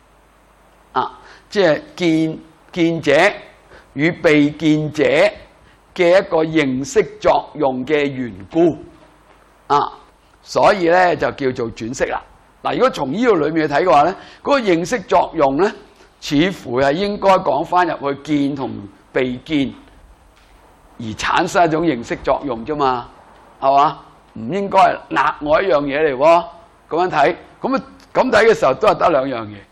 即係見者與被見者嘅一個認識作用嘅緣故，所以咧就叫做轉識啦。嗱，如果從呢度裏面去睇嘅話咧，嗰個認識作用咧，似乎係應該講翻入去見同被見而產生一種認識作用啫嘛，係嘛？唔應該係額外一樣嘢嚟喎。咁樣睇，咁睇嘅時候都係得兩樣嘢，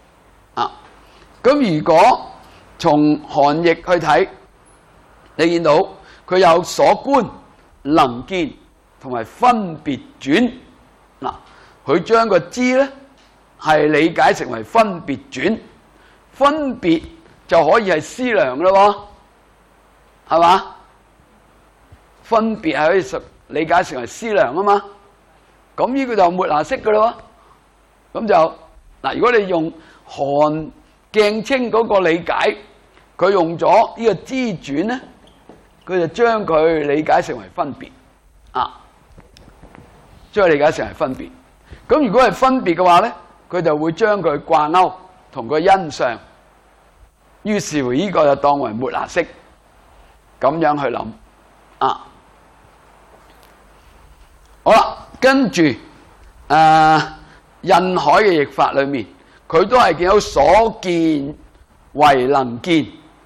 咁如果從韓譯去睇，你見到佢有所觀、能見同埋分別轉，佢將個知咧係理解成為分別轉，分別就可以係思量啦喎，係嘛？分別係可以理解成為思量啊嘛。咁呢個就末那識噶啦喎，咁就嗱，如果你用韓鏡清嗰個理解，佢用咗呢個知轉咧，佢就將佢理解成為分別，將佢理解成為分別。咁如果係分別嘅話咧，佢就會將佢掛鈎同個因相，於是乎呢個就當為末那識，咁樣去諗，好啦。跟住印海嘅譯法裏面，佢都係見到所見為能見。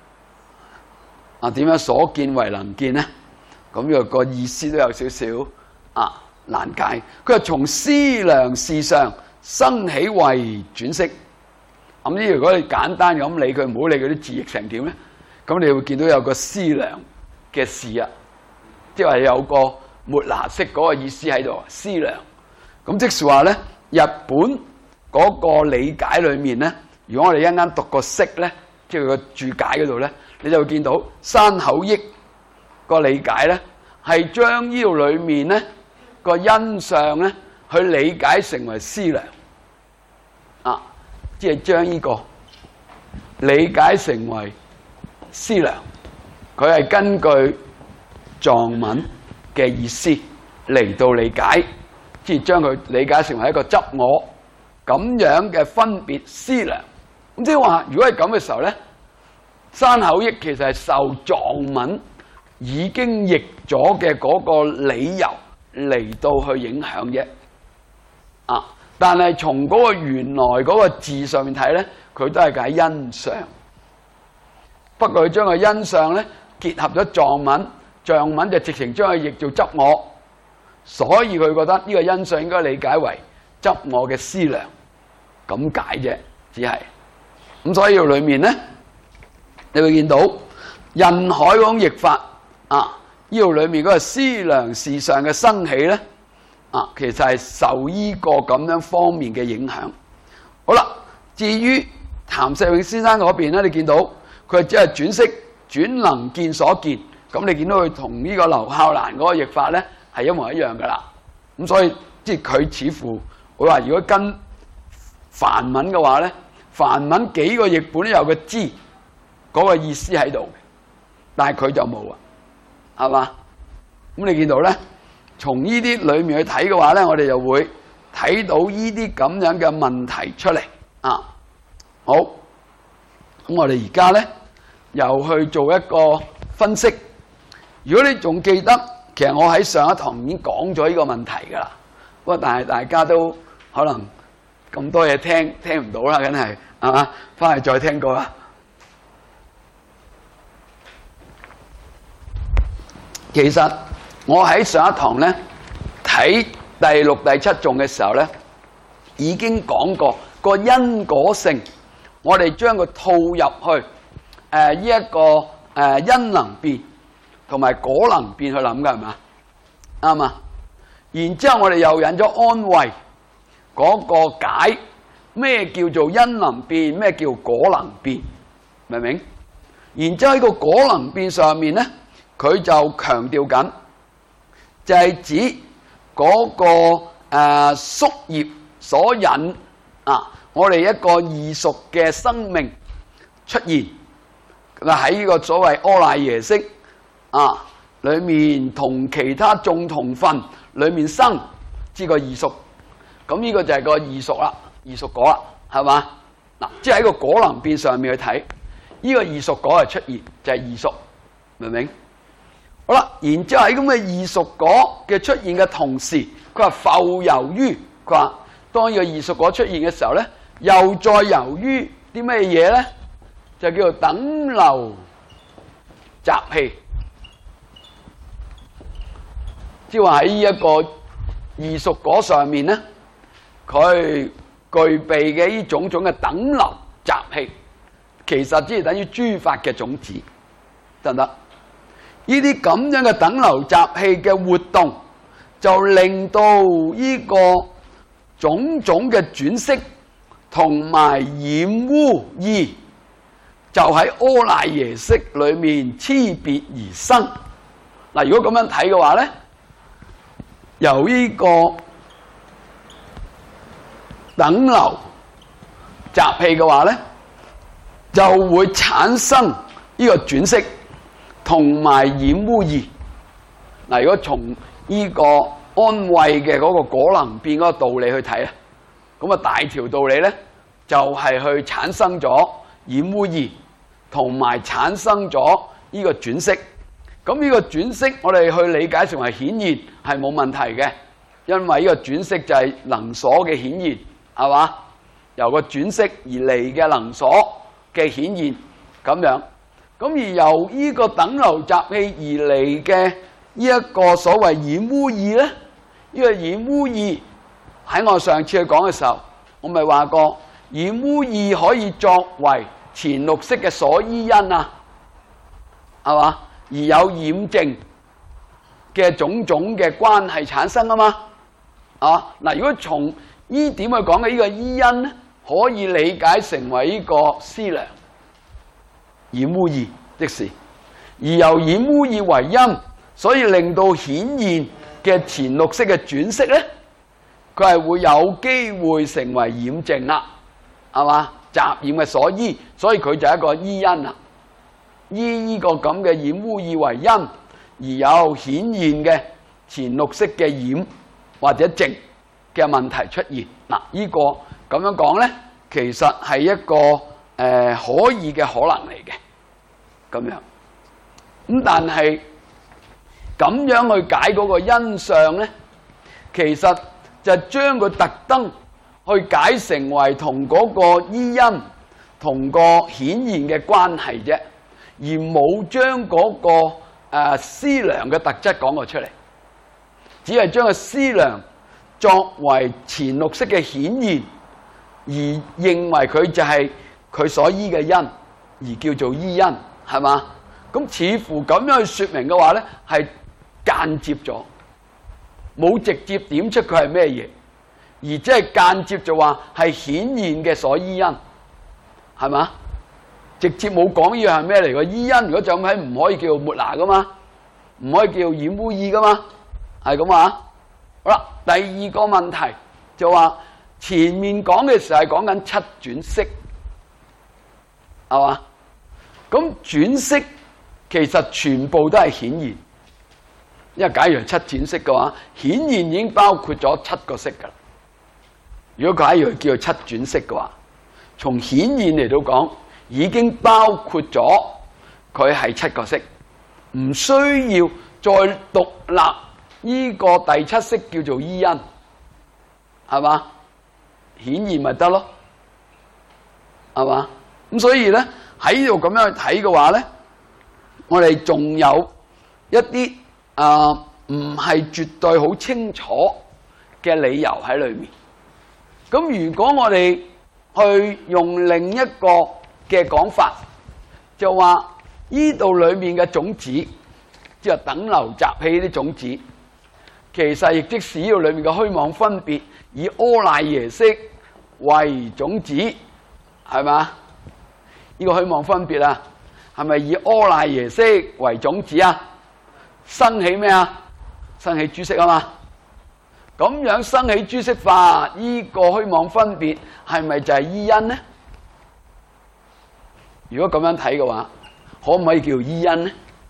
點樣所見為能見咧？咁個意思都有少少難解。佢話從思量事上生起為轉識。咁呢？如果你簡單咁理佢，唔好理佢啲字譯成點咧，咁你會見到有個思量嘅事啊，即係話有個末那識嗰個意思喺度，思量。咁即是話咧，日本嗰個理解裏面咧，如果我哋一陣讀個識咧，即係佢個注解嗰度咧，你就會見到山口益個理解咧，係將呢度裏面咧個因相咧，去理解成為思量，即係將呢個理解成為思量。佢係根據藏文嘅意思嚟到理解，即係將佢理解成為一個執我咁樣嘅分別思量。咁即係話，如果係咁嘅時候咧，山口益其實係受藏文已經譯咗嘅嗰個理由嚟到去影響啫。但係從嗰個原來嗰個字上面睇咧，佢都係解因相。不過佢將個因相咧結合咗藏文。藏文就直情將佢譯做執我，所以佢覺得呢個因相應該理解為執我嘅思量，咁解啫，只係咁。所以裏面咧，你會見到印海嗰種譯法呢度裏面嗰個思量事上嘅生起咧，其實係受呢個咁樣方面嘅影響。好啦，至於譚錫永先生嗰邊咧，你見到佢只係轉識轉能見所見，咁你見到佢同呢個劉孝蘭嗰個譯法咧係一模一樣噶啦。咁所以即係佢似乎會話，如果跟梵文嘅話咧，梵文幾個譯本都有個知嗰個意思喺度，但係佢就冇啊，係嘛？咁你見到咧，從呢啲裏面去睇嘅話咧，我哋就會睇到呢啲咁樣嘅問題出嚟啊。好，咁我哋而家咧又去做一個分析。如果你仲記得，其實我喺上一堂已經講咗呢個問題㗎啦。不過但係大家都可能咁多嘢聽唔到啦，梗係嘛？翻去再聽過啦。其實我喺上一堂咧睇第六、第七頌嘅時候咧，已經講過個因果性，我哋將佢套入去呢一個因能變同埋果能變去諗㗎，係嘛？啱啊！然之後我哋又引咗安慧嗰個解，咩叫做因能變，咩叫果能變，明唔明？然之後喺個果能變上面咧，佢就強調緊，就係指嗰個宿業所引我哋一個異熟嘅生命出現，喺呢個所謂阿賴耶識裏面同其他眾同分裏面生之個異熟，咁呢個就係個異熟啦，異熟果啦，係嘛？嗱，即係喺個果能變上面去睇，呢個異熟果係出現，就係異熟，明唔明？好啦，然之後喺咁嘅異熟果嘅出現嘅同時，佢話復由於，佢話當呢個異熟果出現嘅時候咧，又再由於啲咩嘢咧？就叫做等流習氣，即係話喺呢一個異熟果上面咧，佢具備嘅呢種種嘅等流習氣，其實即係等於諸法嘅種子，得唔得？呢啲咁樣嘅等流習氣嘅活動，就令到呢個種種嘅轉識同埋染污意，就喺阿賴耶識裏面差別而生。嗱，如果咁樣睇嘅話咧，由呢個等流習氣嘅話咧，就會產生呢個轉識同埋染污意。嗱，如果從呢個安慧嘅嗰個果能變嗰個道理去睇啊，咁啊大條道理咧就係去產生咗染污意，同埋產生咗呢個轉識。咁呢個轉識我哋去理解成為顯現係冇問題嘅，因為呢個轉識就係能所嘅顯現，係嘛？由個轉識而嚟嘅能所嘅顯現咁樣。咁而由呢個等流習氣而嚟嘅呢一個所謂染污意咧，呢個染污意喺我上次去講嘅時候，我咪話過染污意可以作為前六識嘅所依因啊，係嘛？而有染淨嘅種種嘅關係產生啊嘛，嗱，如果從呢點去講嘅呢個依因咧，可以理解成為呢個思量染污意，即是而由染污意為因，所以令到顯現嘅前六識嘅轉識咧，佢係會有機會成為染淨啦，係嘛？雜染嘅所依，所以佢就係一個依因啦。依呢個咁嘅染污意為因，而有顯現嘅前六識嘅染或者淨嘅問題出現。嗱，呢個咁樣講咧，其實係一個可以嘅可能嚟嘅，咁樣。咁但係咁樣去解嗰個因相咧，其實就將佢特登去解成為同嗰個依因同個顯現嘅關係啫。而冇將嗰個思量嘅特質講過出嚟，只係將個思量作為前六識嘅顯現，而認為佢就係佢所依嘅因，而叫做依因，係嘛？ 咁似乎咁樣去說明嘅話咧，係間接咗，冇直接點出佢係咩嘢，而即係間接就話係顯現嘅所依因，係嘛？直接冇講呢樣係咩嚟嘅依因，如果就咁睇唔可以叫末那噶嘛，唔可以叫染污意噶嘛，係咁啊？好啦，第二個問題就話前面講嘅時候係講緊七轉識，係嘛？咁轉識其實全部都係顯現，因為假如係七轉識嘅話，顯現已經包括咗七個識噶啦。如果假如叫做七轉識嘅話，從顯現嚟到講，已經包括咗佢係七個識，唔需要再獨立呢個第七識叫做依因，係嘛？顯現咪得咯，係嘛？咁所以咧喺呢度咁樣去睇嘅話咧，我哋仲有一啲唔係絕對好清楚嘅理由喺裏面。咁如果我哋去用另一個嘅講法，就話呢度裏面嘅種子，即係等流習氣啲種子，其實亦即使呢度裏面嘅虛妄分別以阿賴耶識為種子，係嘛？呢個虛妄分別啊，係咪以阿賴耶識為種子啊？生起咩啊？生起諸識啊嘛。咁樣生起諸識法，呢個虛妄分別係咪就係依因呢？如果咁樣睇嘅話，可唔可以叫依因呢？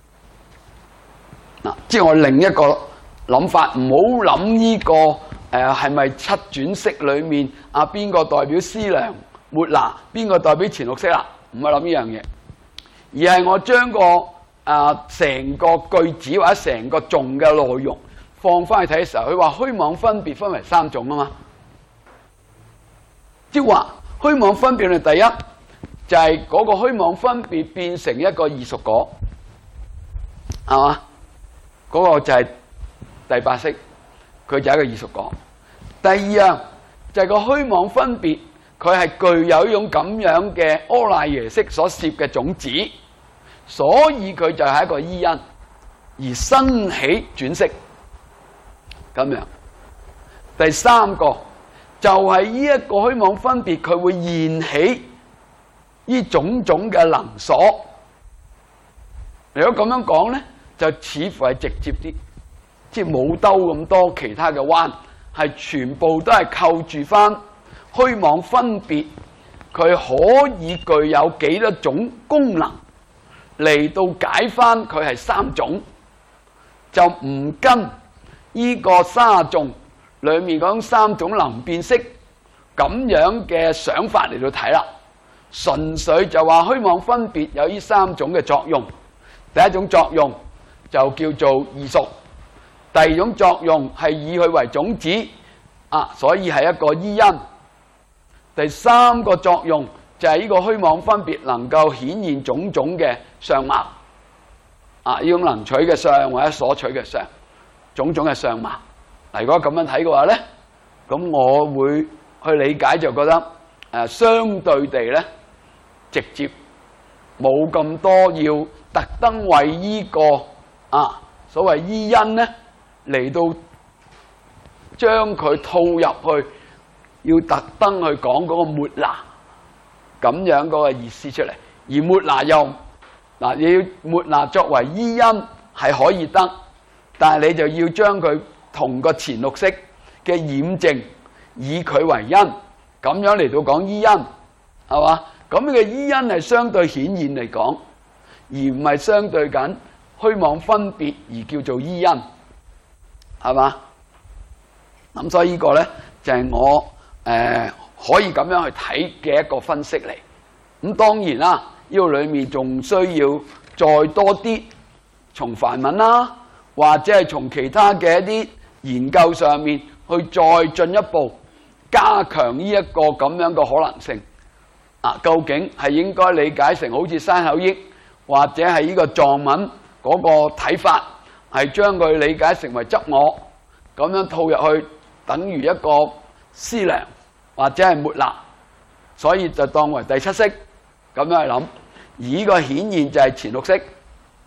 嗱，即係我另一個諗法，唔好諗呢個係咪七轉識裏面啊邊個代表思量末那，邊個代表前六識啦？唔係諗呢樣嘢，而係我將個成個句子或者成個頌嘅內容放翻去睇嘅時候，佢話虛妄分別分為三種啊嘛，即係話虛妄分別係第一。就係嗰個虛妄分別變成一個異熟果，係嘛？嗰個就係第八識，佢就係一個異熟果。第二樣就係個虛妄分別，佢係具有一種咁樣嘅阿賴耶識所攝嘅種子，所以佢就係一個依因而生起轉識咁樣。第三個就係呢一個虛妄分別，佢會現起呢種種嘅能所。如果咁樣講咧，就似乎係直接啲，即係冇兜咁多其他嘅彎，係全部都係扣住翻虛妄分別，佢可以具有幾多種功能嚟到解翻佢係三種，就唔跟呢個沙頌裏面嗰種三種能變識咁樣嘅想法嚟到睇啦。純粹就話虛妄分別有呢三種嘅作用，第一種作用就叫做異熟，第二種作用係以佢為種子所以係一個依因，第三個作用就係呢個虛妄分別能夠顯現種種嘅相貌，呢種能取嘅相或者所取嘅相，種種嘅相貌。如果咁樣睇嘅話咧，咁我會去理解就覺得相對地咧，直接冇咁多要特登為呢個所謂依因咧嚟到將佢套入去，要特登去講嗰個末那咁樣嗰個意思出嚟。而末那又你要末那作為依因係可以得，但係你就要將佢同個前六識嘅染淨以佢為因，咁樣嚟到講依因，係嘛？咁嘅依因係相對顯現嚟講，而唔係相對緊虛妄分別而叫做依因，係嘛？咁所以呢個咧就係我可以咁樣去睇嘅一個分析嚟。咁當然啦，呢個裏面仲需要再多啲從梵文啦，或者係從其他嘅一啲研究上面去再進一步加強呢一個咁樣嘅可能性。究竟係應該理解成好似山口憶或者係呢個藏文嗰個睇法，係將佢理解成為執我咁樣套入去，等於一個思量或者係末那，所以就當為第七識咁樣去諗。而呢個顯現就係前六識，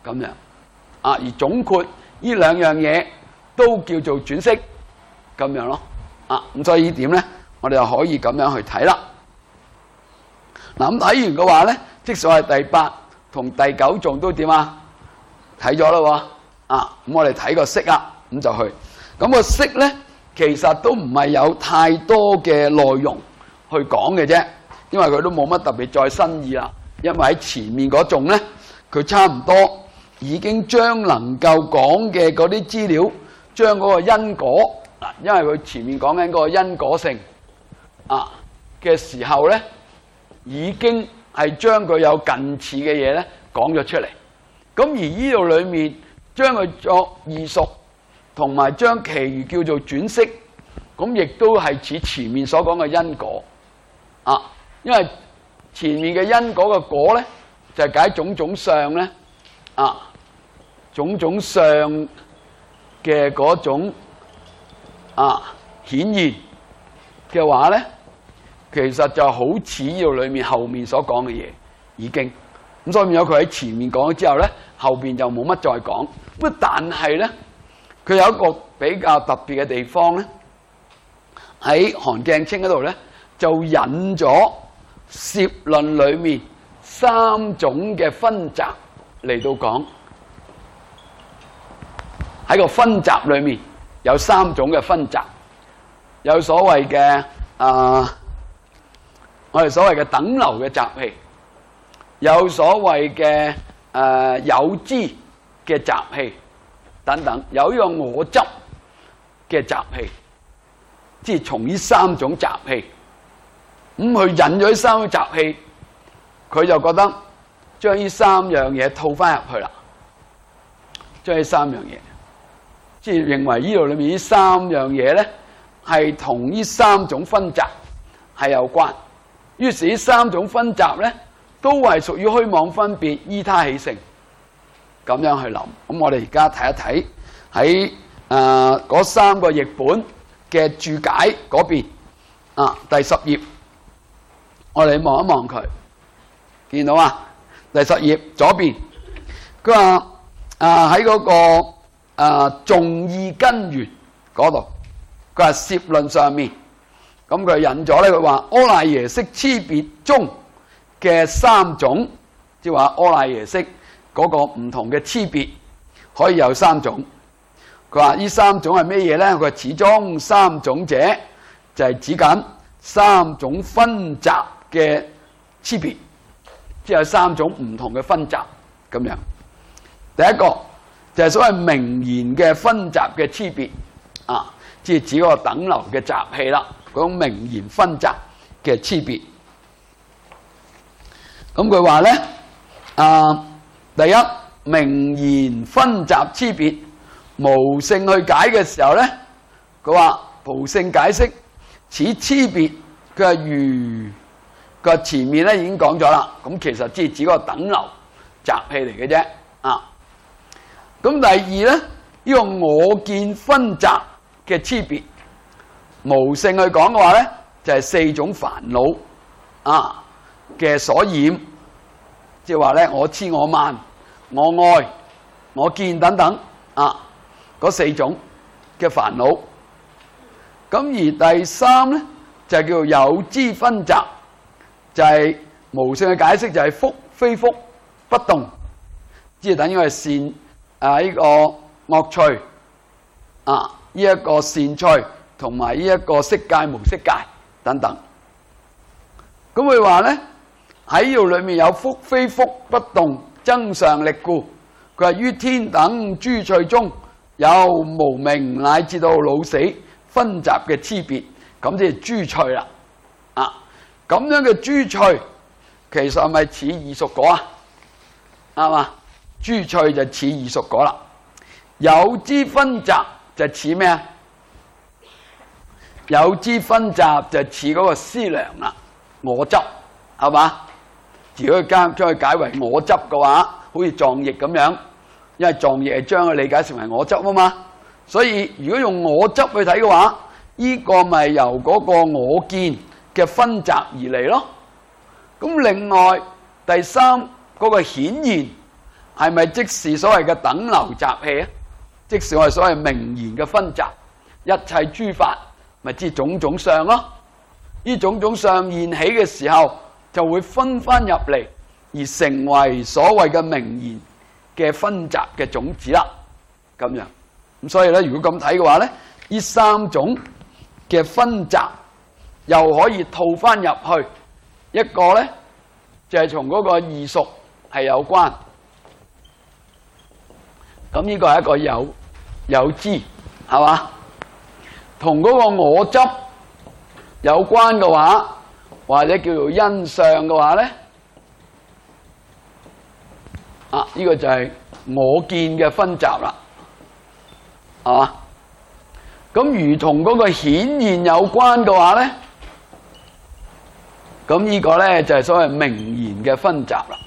咁樣啊，而總括呢兩樣嘢都叫做轉識咁樣咯。啊，咁所以呢點咧，我哋就可以咁樣去睇啦。嗱，咁睇完嘅話咧，即使係第8同第9頌都點啊？睇咗啦喎。啊，咁我哋睇個識啦，咁就去。咁個識咧，其實都唔係有太多嘅內容去講嘅啫，因為佢都冇乜特別再新意啦。因為喺前面嗰頌咧，佢差唔多已經將能夠講嘅嗰啲資料，將嗰個因果嗱，因為佢前面講緊嗰個因果性啊嘅時候咧，已經係將佢有近似嘅嘢咧講咗出嚟。咁而呢度裏面將佢作異熟，同埋將其餘叫做轉識，咁亦都係似前面所講嘅因果啊。因為前面嘅因果嘅果咧，就係解種種相咧啊，種種相嘅嗰種啊顯現嘅話咧，其實就好似呢度裏面後面所講嘅嘢已經咁，所以變咗佢喺前面講咗之後咧，後邊就冇乜再講。咁但係咧，佢有一個比較特別嘅地方咧，喺韓鏡清嗰度咧，就引咗攝論裏面3種嘅分集嚟到講。喺個分集裏面有3種嘅分集，有所謂嘅我哋所謂嘅等流嘅集氣，有所謂嘅有知嘅集氣等等，有呢個我執嘅集氣，即係從呢3種集氣，咁佢引咗呢3種集氣，佢就覺得將呢3樣嘢套翻入去啦，將呢3樣嘢，即係認為呢度裏面呢3樣嘢咧係同呢3種分集係有關。於是呢3種分集咧，都係屬於虛妄分別依他起性，咁樣去諗。咁我哋而家睇一睇喺嗰3個譯本嘅注解嗰邊啊，第10頁，我哋望一望佢，見到啊？第10頁左邊，佢話喺嗰個頌義根源嗰度，佢話攝論上面。咁佢引咗咧，佢話阿賴耶識差別中嘅3種，即係話阿賴耶識嗰個唔同嘅差別可以有3種。佢話呢3種係咩嘢咧？佢話始終3種者就係指緊3種分集嘅差別，即係有3種唔同嘅分集咁樣。第一個就係所謂名言嘅分集嘅差別啊，即係指嗰個等流嘅集氣啦。嗰種名言分集嘅差別，咁佢話咧，第一名言分集差別，無性去解嘅時候咧，佢話無性解釋此差別，佢係如佢話前面咧已經講咗啦，咁其實即係指嗰個等流集氣嚟嘅啫啊。咁第二咧，呢個我見分集嘅差別。無性去講嘅話咧，就係4種煩惱啊嘅所染，即係話咧我痴我慢、我愛、我見等等啊，嗰4種嘅煩惱。咁而第3咧就係叫做有知分集，就係無性嘅解釋就係覆非覆不動，即係等於係善呢個惡趣啊，呢一個善趣。同埋呢一個色界、無色界等等，咁佢話咧喺呢度裏面有覆非覆不動增上力故，佢話於天等諸趣中有無明乃至到老死分集嘅差別，咁即係諸趣啦啊！咁樣嘅諸趣其實係咪似異熟果啊？啱嘛？諸趣就似異熟果啦，有知分集就似咩啊？有知分集就似嗰個思量啦，我執係嘛？如果將佢解為我執嘅話，好似藏譯咁樣，因為藏譯係將佢理解成為我執啊嘛。所以如果用我執去睇嘅話，呢個咪由嗰個我見嘅分集而嚟咯。咁另外第3嗰個顯現係咪即是所謂嘅等流習氣啊？即是我哋所謂名言嘅分集，一切諸法咪即種種相咯。呢種種相現起嘅時候，就會分翻入嚟，而成為所謂嘅名言嘅分集嘅種子啦。咁樣咁所以咧，如果咁睇嘅話咧，呢三種嘅分集又可以套翻入去。一個咧就係從嗰個異熟係有關，咁呢個係一個有知係嘛？同嗰個我執有關嘅話，或者叫做因相嘅話咧，呢個就係我見嘅分集啦，係嘛？咁如同嗰個顯現有關嘅話咧，咁呢個咧就係所謂名言嘅分集啦。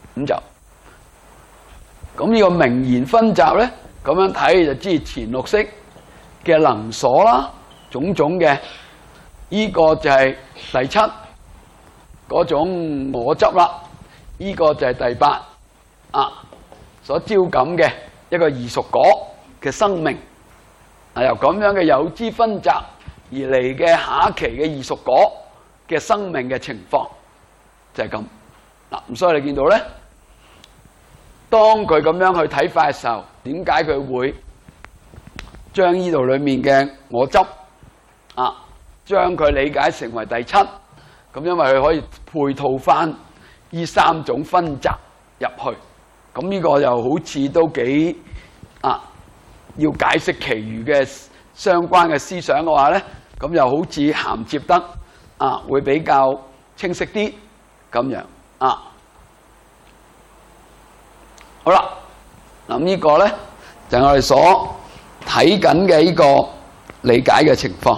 咁呢個名言分集咧，咁樣睇就知前六識嘅能所啦，種種嘅呢個就係第七嗰種我執啦，呢個就係第八所招感嘅一個異熟果嘅生命，由咁樣嘅有支分集而嚟嘅下一期嘅異熟果嘅生命嘅情況就係咁咁，所以你見到咧，當佢咁樣去睇法嘅時候，點解佢會將呢度裏面嘅我執將佢理解成為第七？咁因為佢可以配套翻呢三種分集入去，咁呢個又好似都幾要解釋其餘嘅相關嘅思想嘅話咧，咁又好似銜接得會比較清晰啲咁樣好啦，咁呢個咧就係我哋所睇緊嘅呢個理解嘅情況。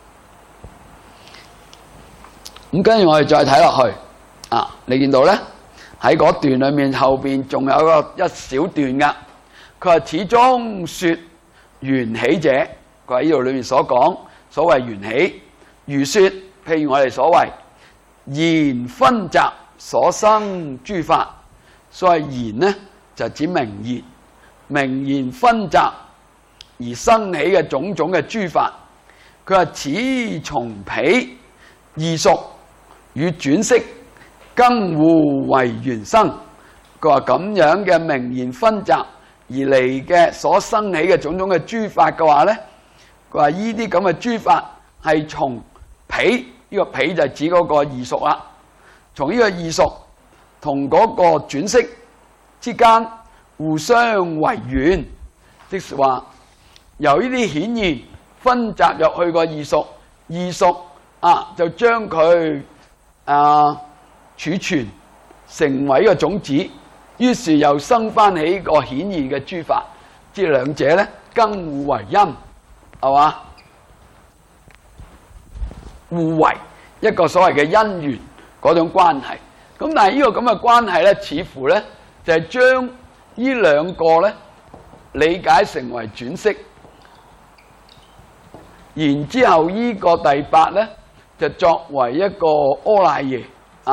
咁跟住我哋再睇落去你見到咧喺嗰段裏面後邊仲有一小段噶，佢話始終說緣起者，佢喺呢度裏面所講所謂緣起，如說譬如我哋所謂言分集所生諸法，所謂言呢就指名言，名言分集而生起嘅種種嘅諸法，佢話此從彼異熟與轉識更互為緣生。佢話咁樣嘅名言分集而嚟嘅所生起嘅種種嘅諸法嘅話咧，佢話呢啲咁嘅諸法係從彼，呢個彼就係指嗰個異熟啦，從呢個異熟同嗰個轉識之間互相為緣，即是話由呢啲顯現分集入去個異熟，異熟就將佢儲存成為一個種子，於是又生翻起個顯現嘅諸法，即係兩者咧更互為因，係嘛？互為一個所謂嘅因緣嗰種關係。咁但係呢個咁嘅關係咧，似乎咧就係將呢兩個咧理解成為轉識，然之後呢個第八咧就作為一個阿賴耶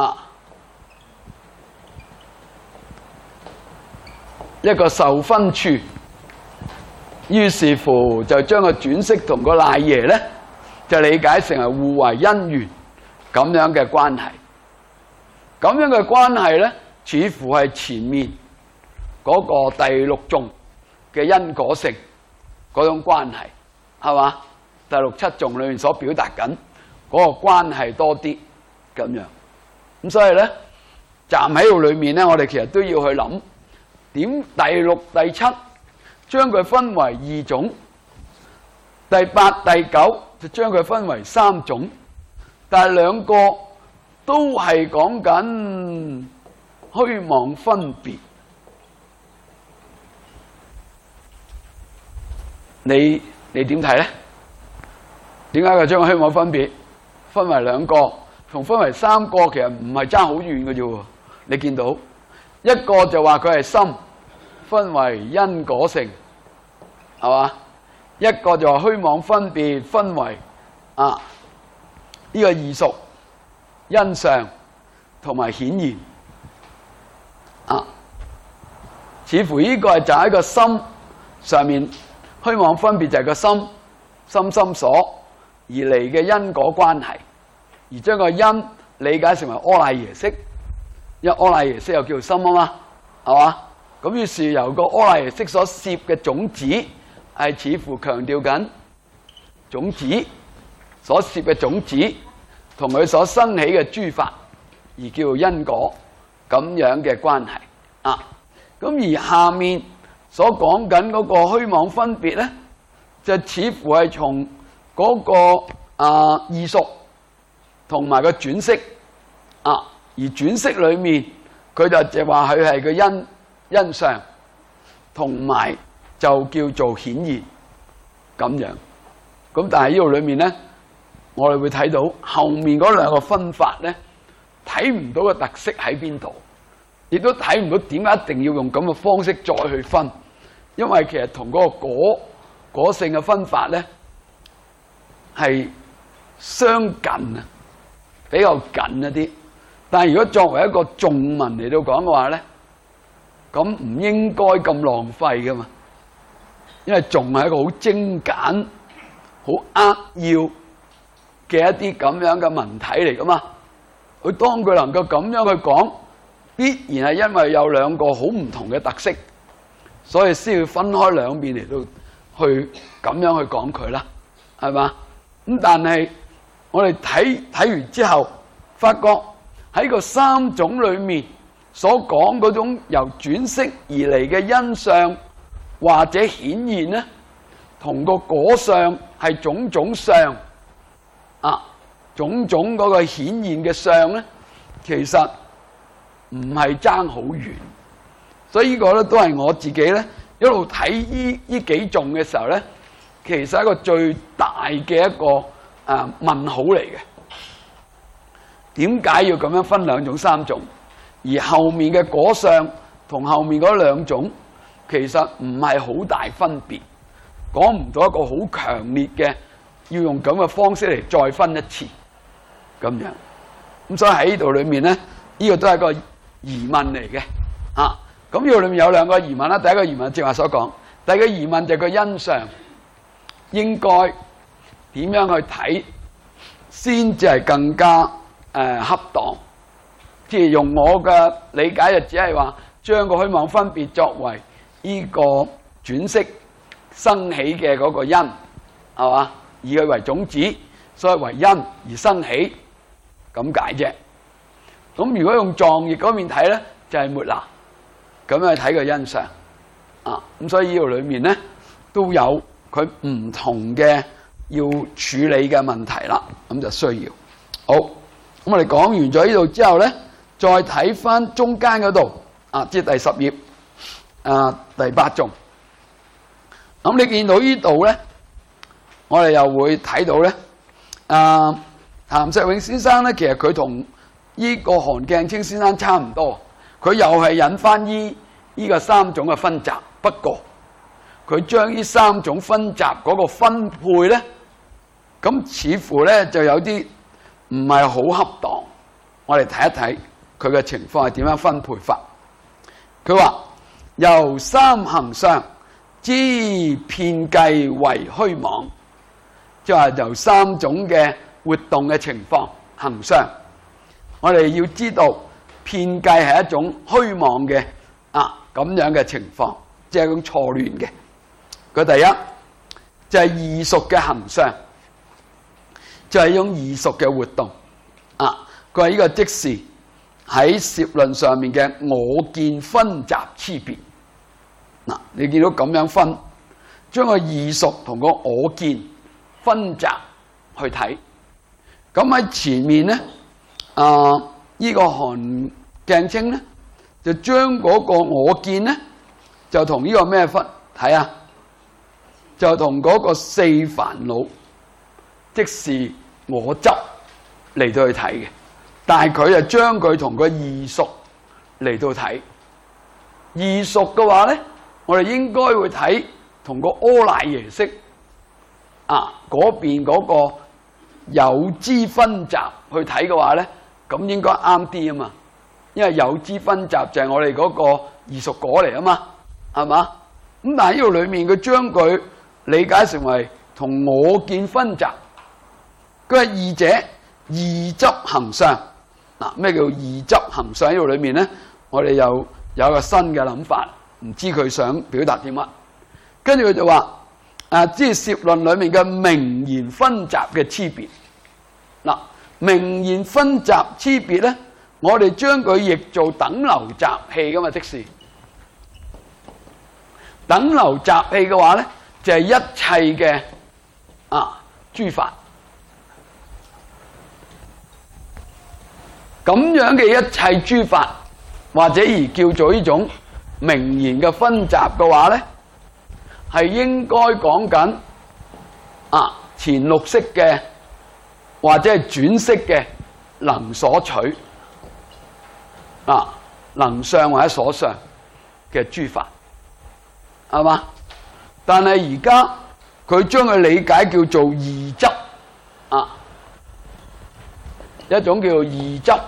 一個受分處，於是乎就將個轉識同個賴耶咧就理解成係互為因緣咁樣嘅關係。咁樣嘅關係咧，似乎係前面嗰個第六頌嘅因果性嗰種關係，係嘛？第六七頌裏面所表達緊嗰個關係多啲咁樣。咁所以咧，站喺度裏面咧，我哋其實都要去諗點第六、第七將佢分為二種，第八、第九就將佢分為三種，但係兩個都係講緊虛妄分別。你點睇咧？點解佢將虛妄分別分為兩個，同分為三個其實唔係爭好遠嘅啫喎？你見到一個就話佢係心，分為因果性，係嘛？一個就話虛妄分別分為呢個異熟、因相同埋顯現似乎呢個就喺個心上面，虛妄分別就係個心所而嚟嘅因果關係，而將個因理解成為阿賴耶識，因為阿賴耶識又叫做心啊嘛，係嘛？咁於是由個阿賴耶識所攝嘅種子，係似乎強調緊種子所攝嘅種子同佢所生起嘅諸法，而叫做因果咁樣嘅關係啊。咁而下面所講緊嗰個虛妄分別咧，就似乎係從嗰個異熟同埋個轉識啊，而轉識裏面佢就話佢係個因相，同埋就叫做顯現咁樣。咁但係呢度裏面咧，我哋會睇到後面嗰兩個分法咧，睇唔到個特色喺邊度，亦都睇唔到點解一定要用咁嘅方式再去分，因為其實同嗰個果性嘅分法咧係相近啊，比較近一啲。但係如果作為一個頌文嚟到講嘅話咧，咁唔應該咁浪費噶嘛，因為頌係一個好精簡、好扼要嘅一啲咁樣嘅文體嚟噶嘛。佢當佢能夠咁樣去講，必然係因為有兩個好唔同嘅特色，所以先要分開兩邊嚟到去咁樣去講佢啦，係嘛？咁但係我哋睇完之後，發覺喺個三種裏面所講嗰種由轉識而嚟嘅因相或者顯現咧，同個果相係種種相啊，種種嗰個顯現嘅相咧，其實唔係爭好遠。所以呢個咧都係我自己咧一路睇呢幾頌嘅時候咧，其實係一個最大嘅一個問號嚟嘅。點解要咁樣分兩種三種？而後面嘅果相同後面嗰兩種其實唔係好大分別，講唔到一個好強烈嘅要用咁嘅方式嚟再分一次咁樣。咁所以喺呢度裏面咧，呢個都係個疑問嚟嘅啊。咁呢度裏面有兩個疑問啦。第一個疑問正話所講，第二個疑問就係個因相應該點樣去睇先至係更加恰當。即係用我嘅理解就只係話將個虛妄分別作為呢個轉識生起嘅嗰個因，係嘛？以佢為種子，所以為因而生起咁解啫。咁如果用藏譯嗰面睇咧，就係末那咁樣睇個因相啊。咁所以呢度裏面咧都有佢唔同嘅要處理嘅問題啦。咁就需要好。咁我哋講完咗呢度之後咧，再睇翻中間嗰度啊，即係第10頁第8頌。咁你見到呢度咧，我哋又會睇到咧，譚錫永先生咧，其實佢同呢個韓鏡清先生差唔多，佢又係引翻呢個三種嘅分集，不過佢將呢三種分集嗰個分配咧，咁似乎咧就有啲唔係好恰當。我哋睇一睇佢嘅情況係點樣分配法。佢話由三行相知遍計為虛妄，即係話由三種嘅活動嘅情況行相，我哋要知道遍計係一種虛妄嘅咁樣嘅情況，即係一種錯亂嘅。佢第一就係異熟嘅行相，就係一種異熟嘅活動佢話呢個即是喺攝論上面嘅我見分集差別。你見到咁樣分，將個異熟同個我見分集去睇。咁喺前面咧，呢個韓鏡清咧就將嗰個我見咧就同呢個咩分睇啊？就同嗰個四煩惱，即是我執嚟到去睇嘅。但係佢就將佢同個異熟嚟到睇。異熟嘅話咧，我哋應該會睇同個阿賴耶識嗰邊嗰個有支分集去睇嘅話咧，咁應該啱啲啊嘛。因為有支分集就係我哋嗰個異熟果嚟啊嘛， 係嘛？咁但係呢度裏面佢將佢理解成為同我見分集，佢係二者異執行相。嗱，咩叫異執行相？呢度裏面咧，我哋又有個新嘅諗法，唔知佢想表達啲乜。跟住佢就話即係攝論裏面嘅名言分集嘅區別。嗱，名言分集區別咧，我哋將佢譯做等流集氣噶嘛，即是等流集氣嘅話咧，就係一切嘅諸法。咁樣嘅一切諸法，或者而叫做呢種名言嘅分集嘅話咧，係應該講緊前六識嘅或者係轉識嘅能所取能相或者所相嘅諸法，係嘛？但係而家佢將佢理解叫做異執一種叫做異執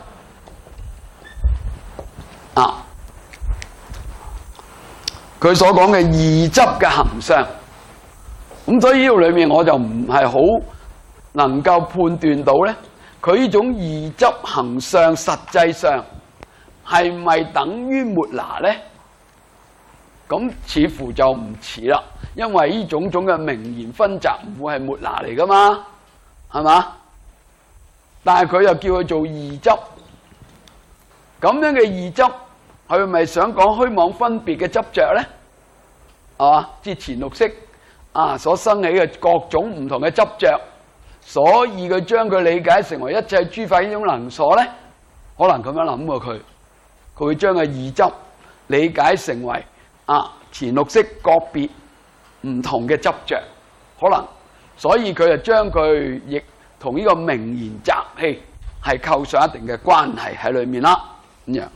佢所講嘅異執嘅行相。咁所以呢度裏面我就唔係好能夠判斷到咧，佢呢種異執行相實際上係咪等於末那咧？咁似乎就唔似啦，因為呢種種嘅名言分集唔會係末那嚟噶嘛，係嘛？但係佢又叫佢做異執，咁樣嘅異執，佢咪想講虛妄分別嘅執着咧？係嘛？即係前六識所生起嘅各種唔同嘅執着，所以佢將佢理解成為一切諸法呢種能所咧，可能咁樣諗過佢會將個異執理解成為前六識個別唔同嘅執着，可能，所以佢就將佢亦同呢個名言集氣係構上一定嘅關係喺裏面啦。咁樣，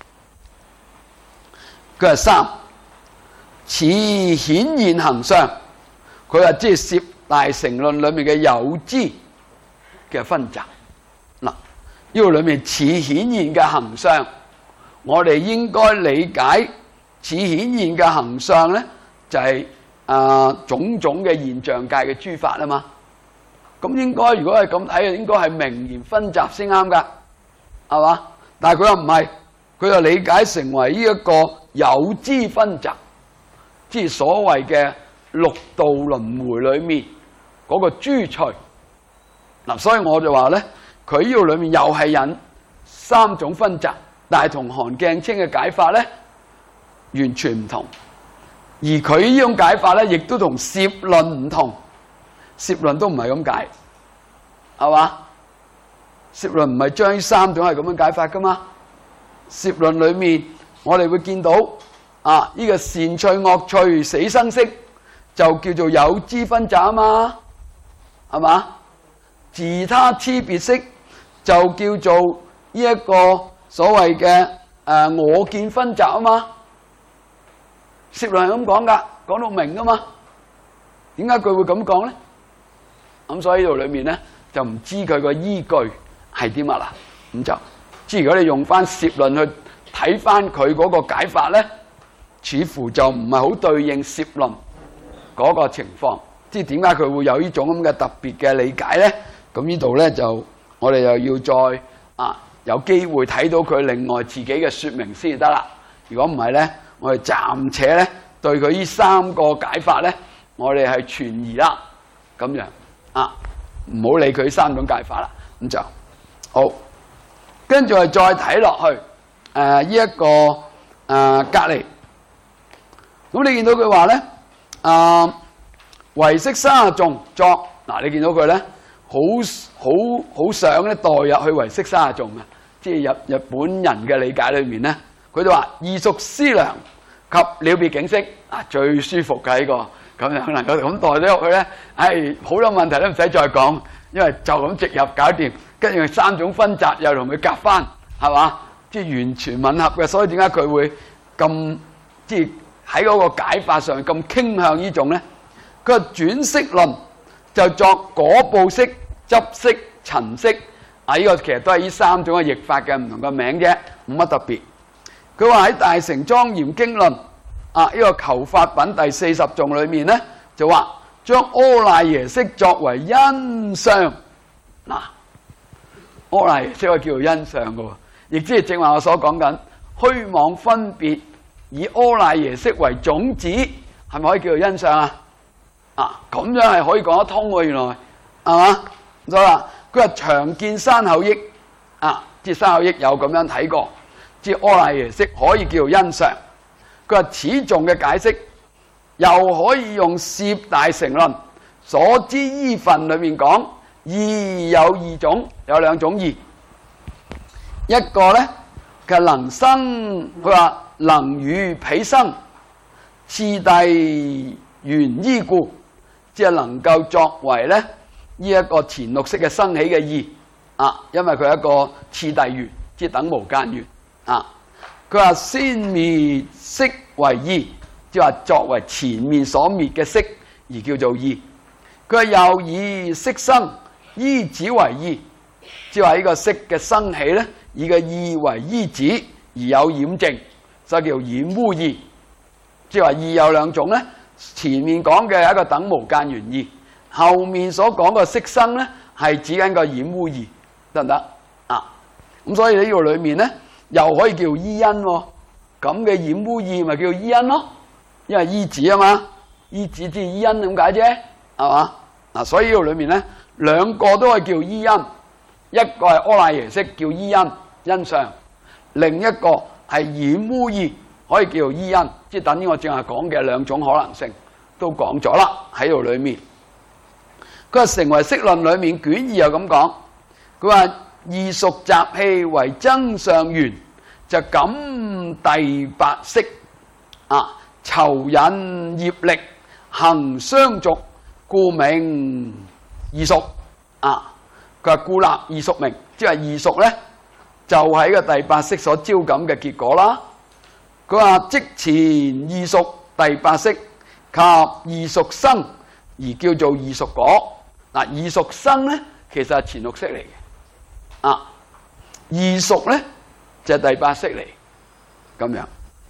佢係三此顯現行相，佢話即係攝大乘論裏面嘅有支嘅分集。嗱，呢個裏面此顯現嘅行相，我哋應該理解此顯現嘅行相咧，就係種種嘅現象界嘅諸法啊嘛。咁應該如果係咁睇，應該係名言分集先啱噶，係嘛？但係佢又唔係，佢又理解成為呢一個有支分集，即係所謂嘅六道輪迴裏面嗰個諸趣。嗱，所以我就話咧，佢呢度裏面又係引三種分集，但係同韓鏡清嘅解法咧完全唔同。而佢呢種解法咧，亦都同攝論唔同。攝論都唔係咁解，係嘛？攝論唔係將呢三種係咁樣解法噶嘛？攝論裏面我哋會見到呢個善趣、惡趣、死生識就叫做有支分集啊嘛，係嘛？自他差別識就叫做呢一個所謂嘅我見分集啊嘛。攝論係咁講噶，講到明噶嘛？點解佢會咁講咧？咁所以呢度裏面咧就唔知佢個依據係啲乜啦。咁就即係如果你用翻攝論去睇翻佢嗰個解法咧，似乎就唔係好對應攝論嗰個情況。即係點解佢會有呢種咁嘅特別嘅理解咧？咁呢度咧就我哋又要再有機會睇到佢另外自己嘅說明先得啦。如果唔係咧，我哋暫且咧對佢呢三個解法咧，我哋係存疑啦。咁樣唔好理佢三種解法啦。咁就好，跟住我哋再睇落去呢一個隔離。咁你見到佢話咧唯識沙眾作，嗱，你見到佢咧好想咧代入去唯識沙眾嘅，即係日本人嘅理解裏面咧，佢就話異熟思量及了別境識最舒服嘅呢個，咁樣能夠咁代咗入去咧，好多問題都唔使再講，因為就咁直入搞掂，跟住三種分集又同佢夾翻，係嘛？即係完全吻合嘅，所以點解佢會咁即係喺嗰個解法上咁傾向呢種咧？佢話轉識論就作果報識、執識、塵識，呢個其實都係呢三種嘅譯法嘅唔同嘅名啫，冇乜特別。佢話喺大乘莊嚴經論呢個求法品第40頌裏面咧就話將阿賴耶識作為因相。嗱，阿賴耶識可以叫做因相嘅喎，亦即係正話我所講緊虛妄分別以阿賴耶識為種子，係咪可以叫做因相啊？咁樣係可以講得通喎，原來係嘛？咁所以話佢話長見山口益即係山口益有咁樣睇過，即係阿賴耶識可以叫做因相。佢話此頌嘅解釋又可以用攝大乘論所知依分裏面講義有2種，有2種義。一個咧佢能生，佢話能與彼生，次第緣依故，即係能夠作為咧呢一個前六識嘅生起嘅義因為佢係一個次第緣，即係等無間緣佢話先滅識為義，即係話作為前面所滅嘅識而叫做義。佢話又以識生依止為義，即係話呢個識嘅生起咧，以個義為依止而有染淨，所以叫染污義。即係話義有2種咧，前面講嘅係一個等無間緣義，後面所講嘅識生咧係指緊個染污義，得唔得咁所以呢個裏面咧又可以叫依因喎，咁嘅染污義咪叫依因咯，因為依止啊嘛，依止即係依因咁解啫，係嘛？所以呢度裏面咧2個都可以叫依因，一個係阿賴耶識叫依因因相，另一個係染污義可以叫做依因，即係等於我正話講嘅2種可能性都講咗啦喺度裏面。佢話成唯識論裏面卷2又咁講，佢話異熟習氣為增上緣，就感第8識酬引業力行相續，故名異熟佢話故立異熟名，即係異熟咧就係個第8識所招感嘅結果啦。佢話即前異熟第8識及異熟生而叫做異熟果。異熟生咧其實係前6識嚟嘅異熟咧就係第8識嚟，咁樣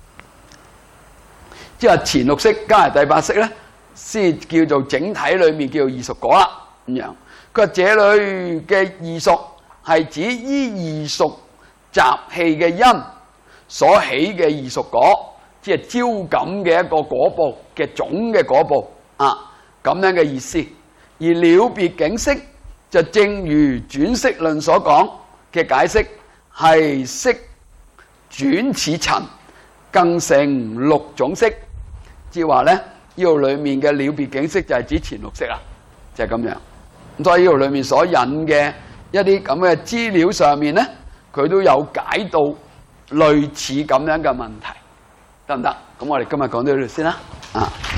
即係前6識加埋第8識咧先叫做整體裏面叫做異熟果啦。咁樣佢話這裏嘅異熟係指依異熟習氣嘅因所起嘅異熟果，即係招感嘅一個果報嘅總嘅果報咁樣嘅意思。而了別境識就正如轉識論所講嘅解釋，係識轉似塵，更成6種識。即係話咧，呢度裏面嘅了別境識就係指前6識啦，就係咁樣。咁所以呢度裏面所引嘅一啲咁嘅資料上面咧，佢都有解到類似咁樣嘅問題，得唔得？咁我哋今日講到呢度先啦。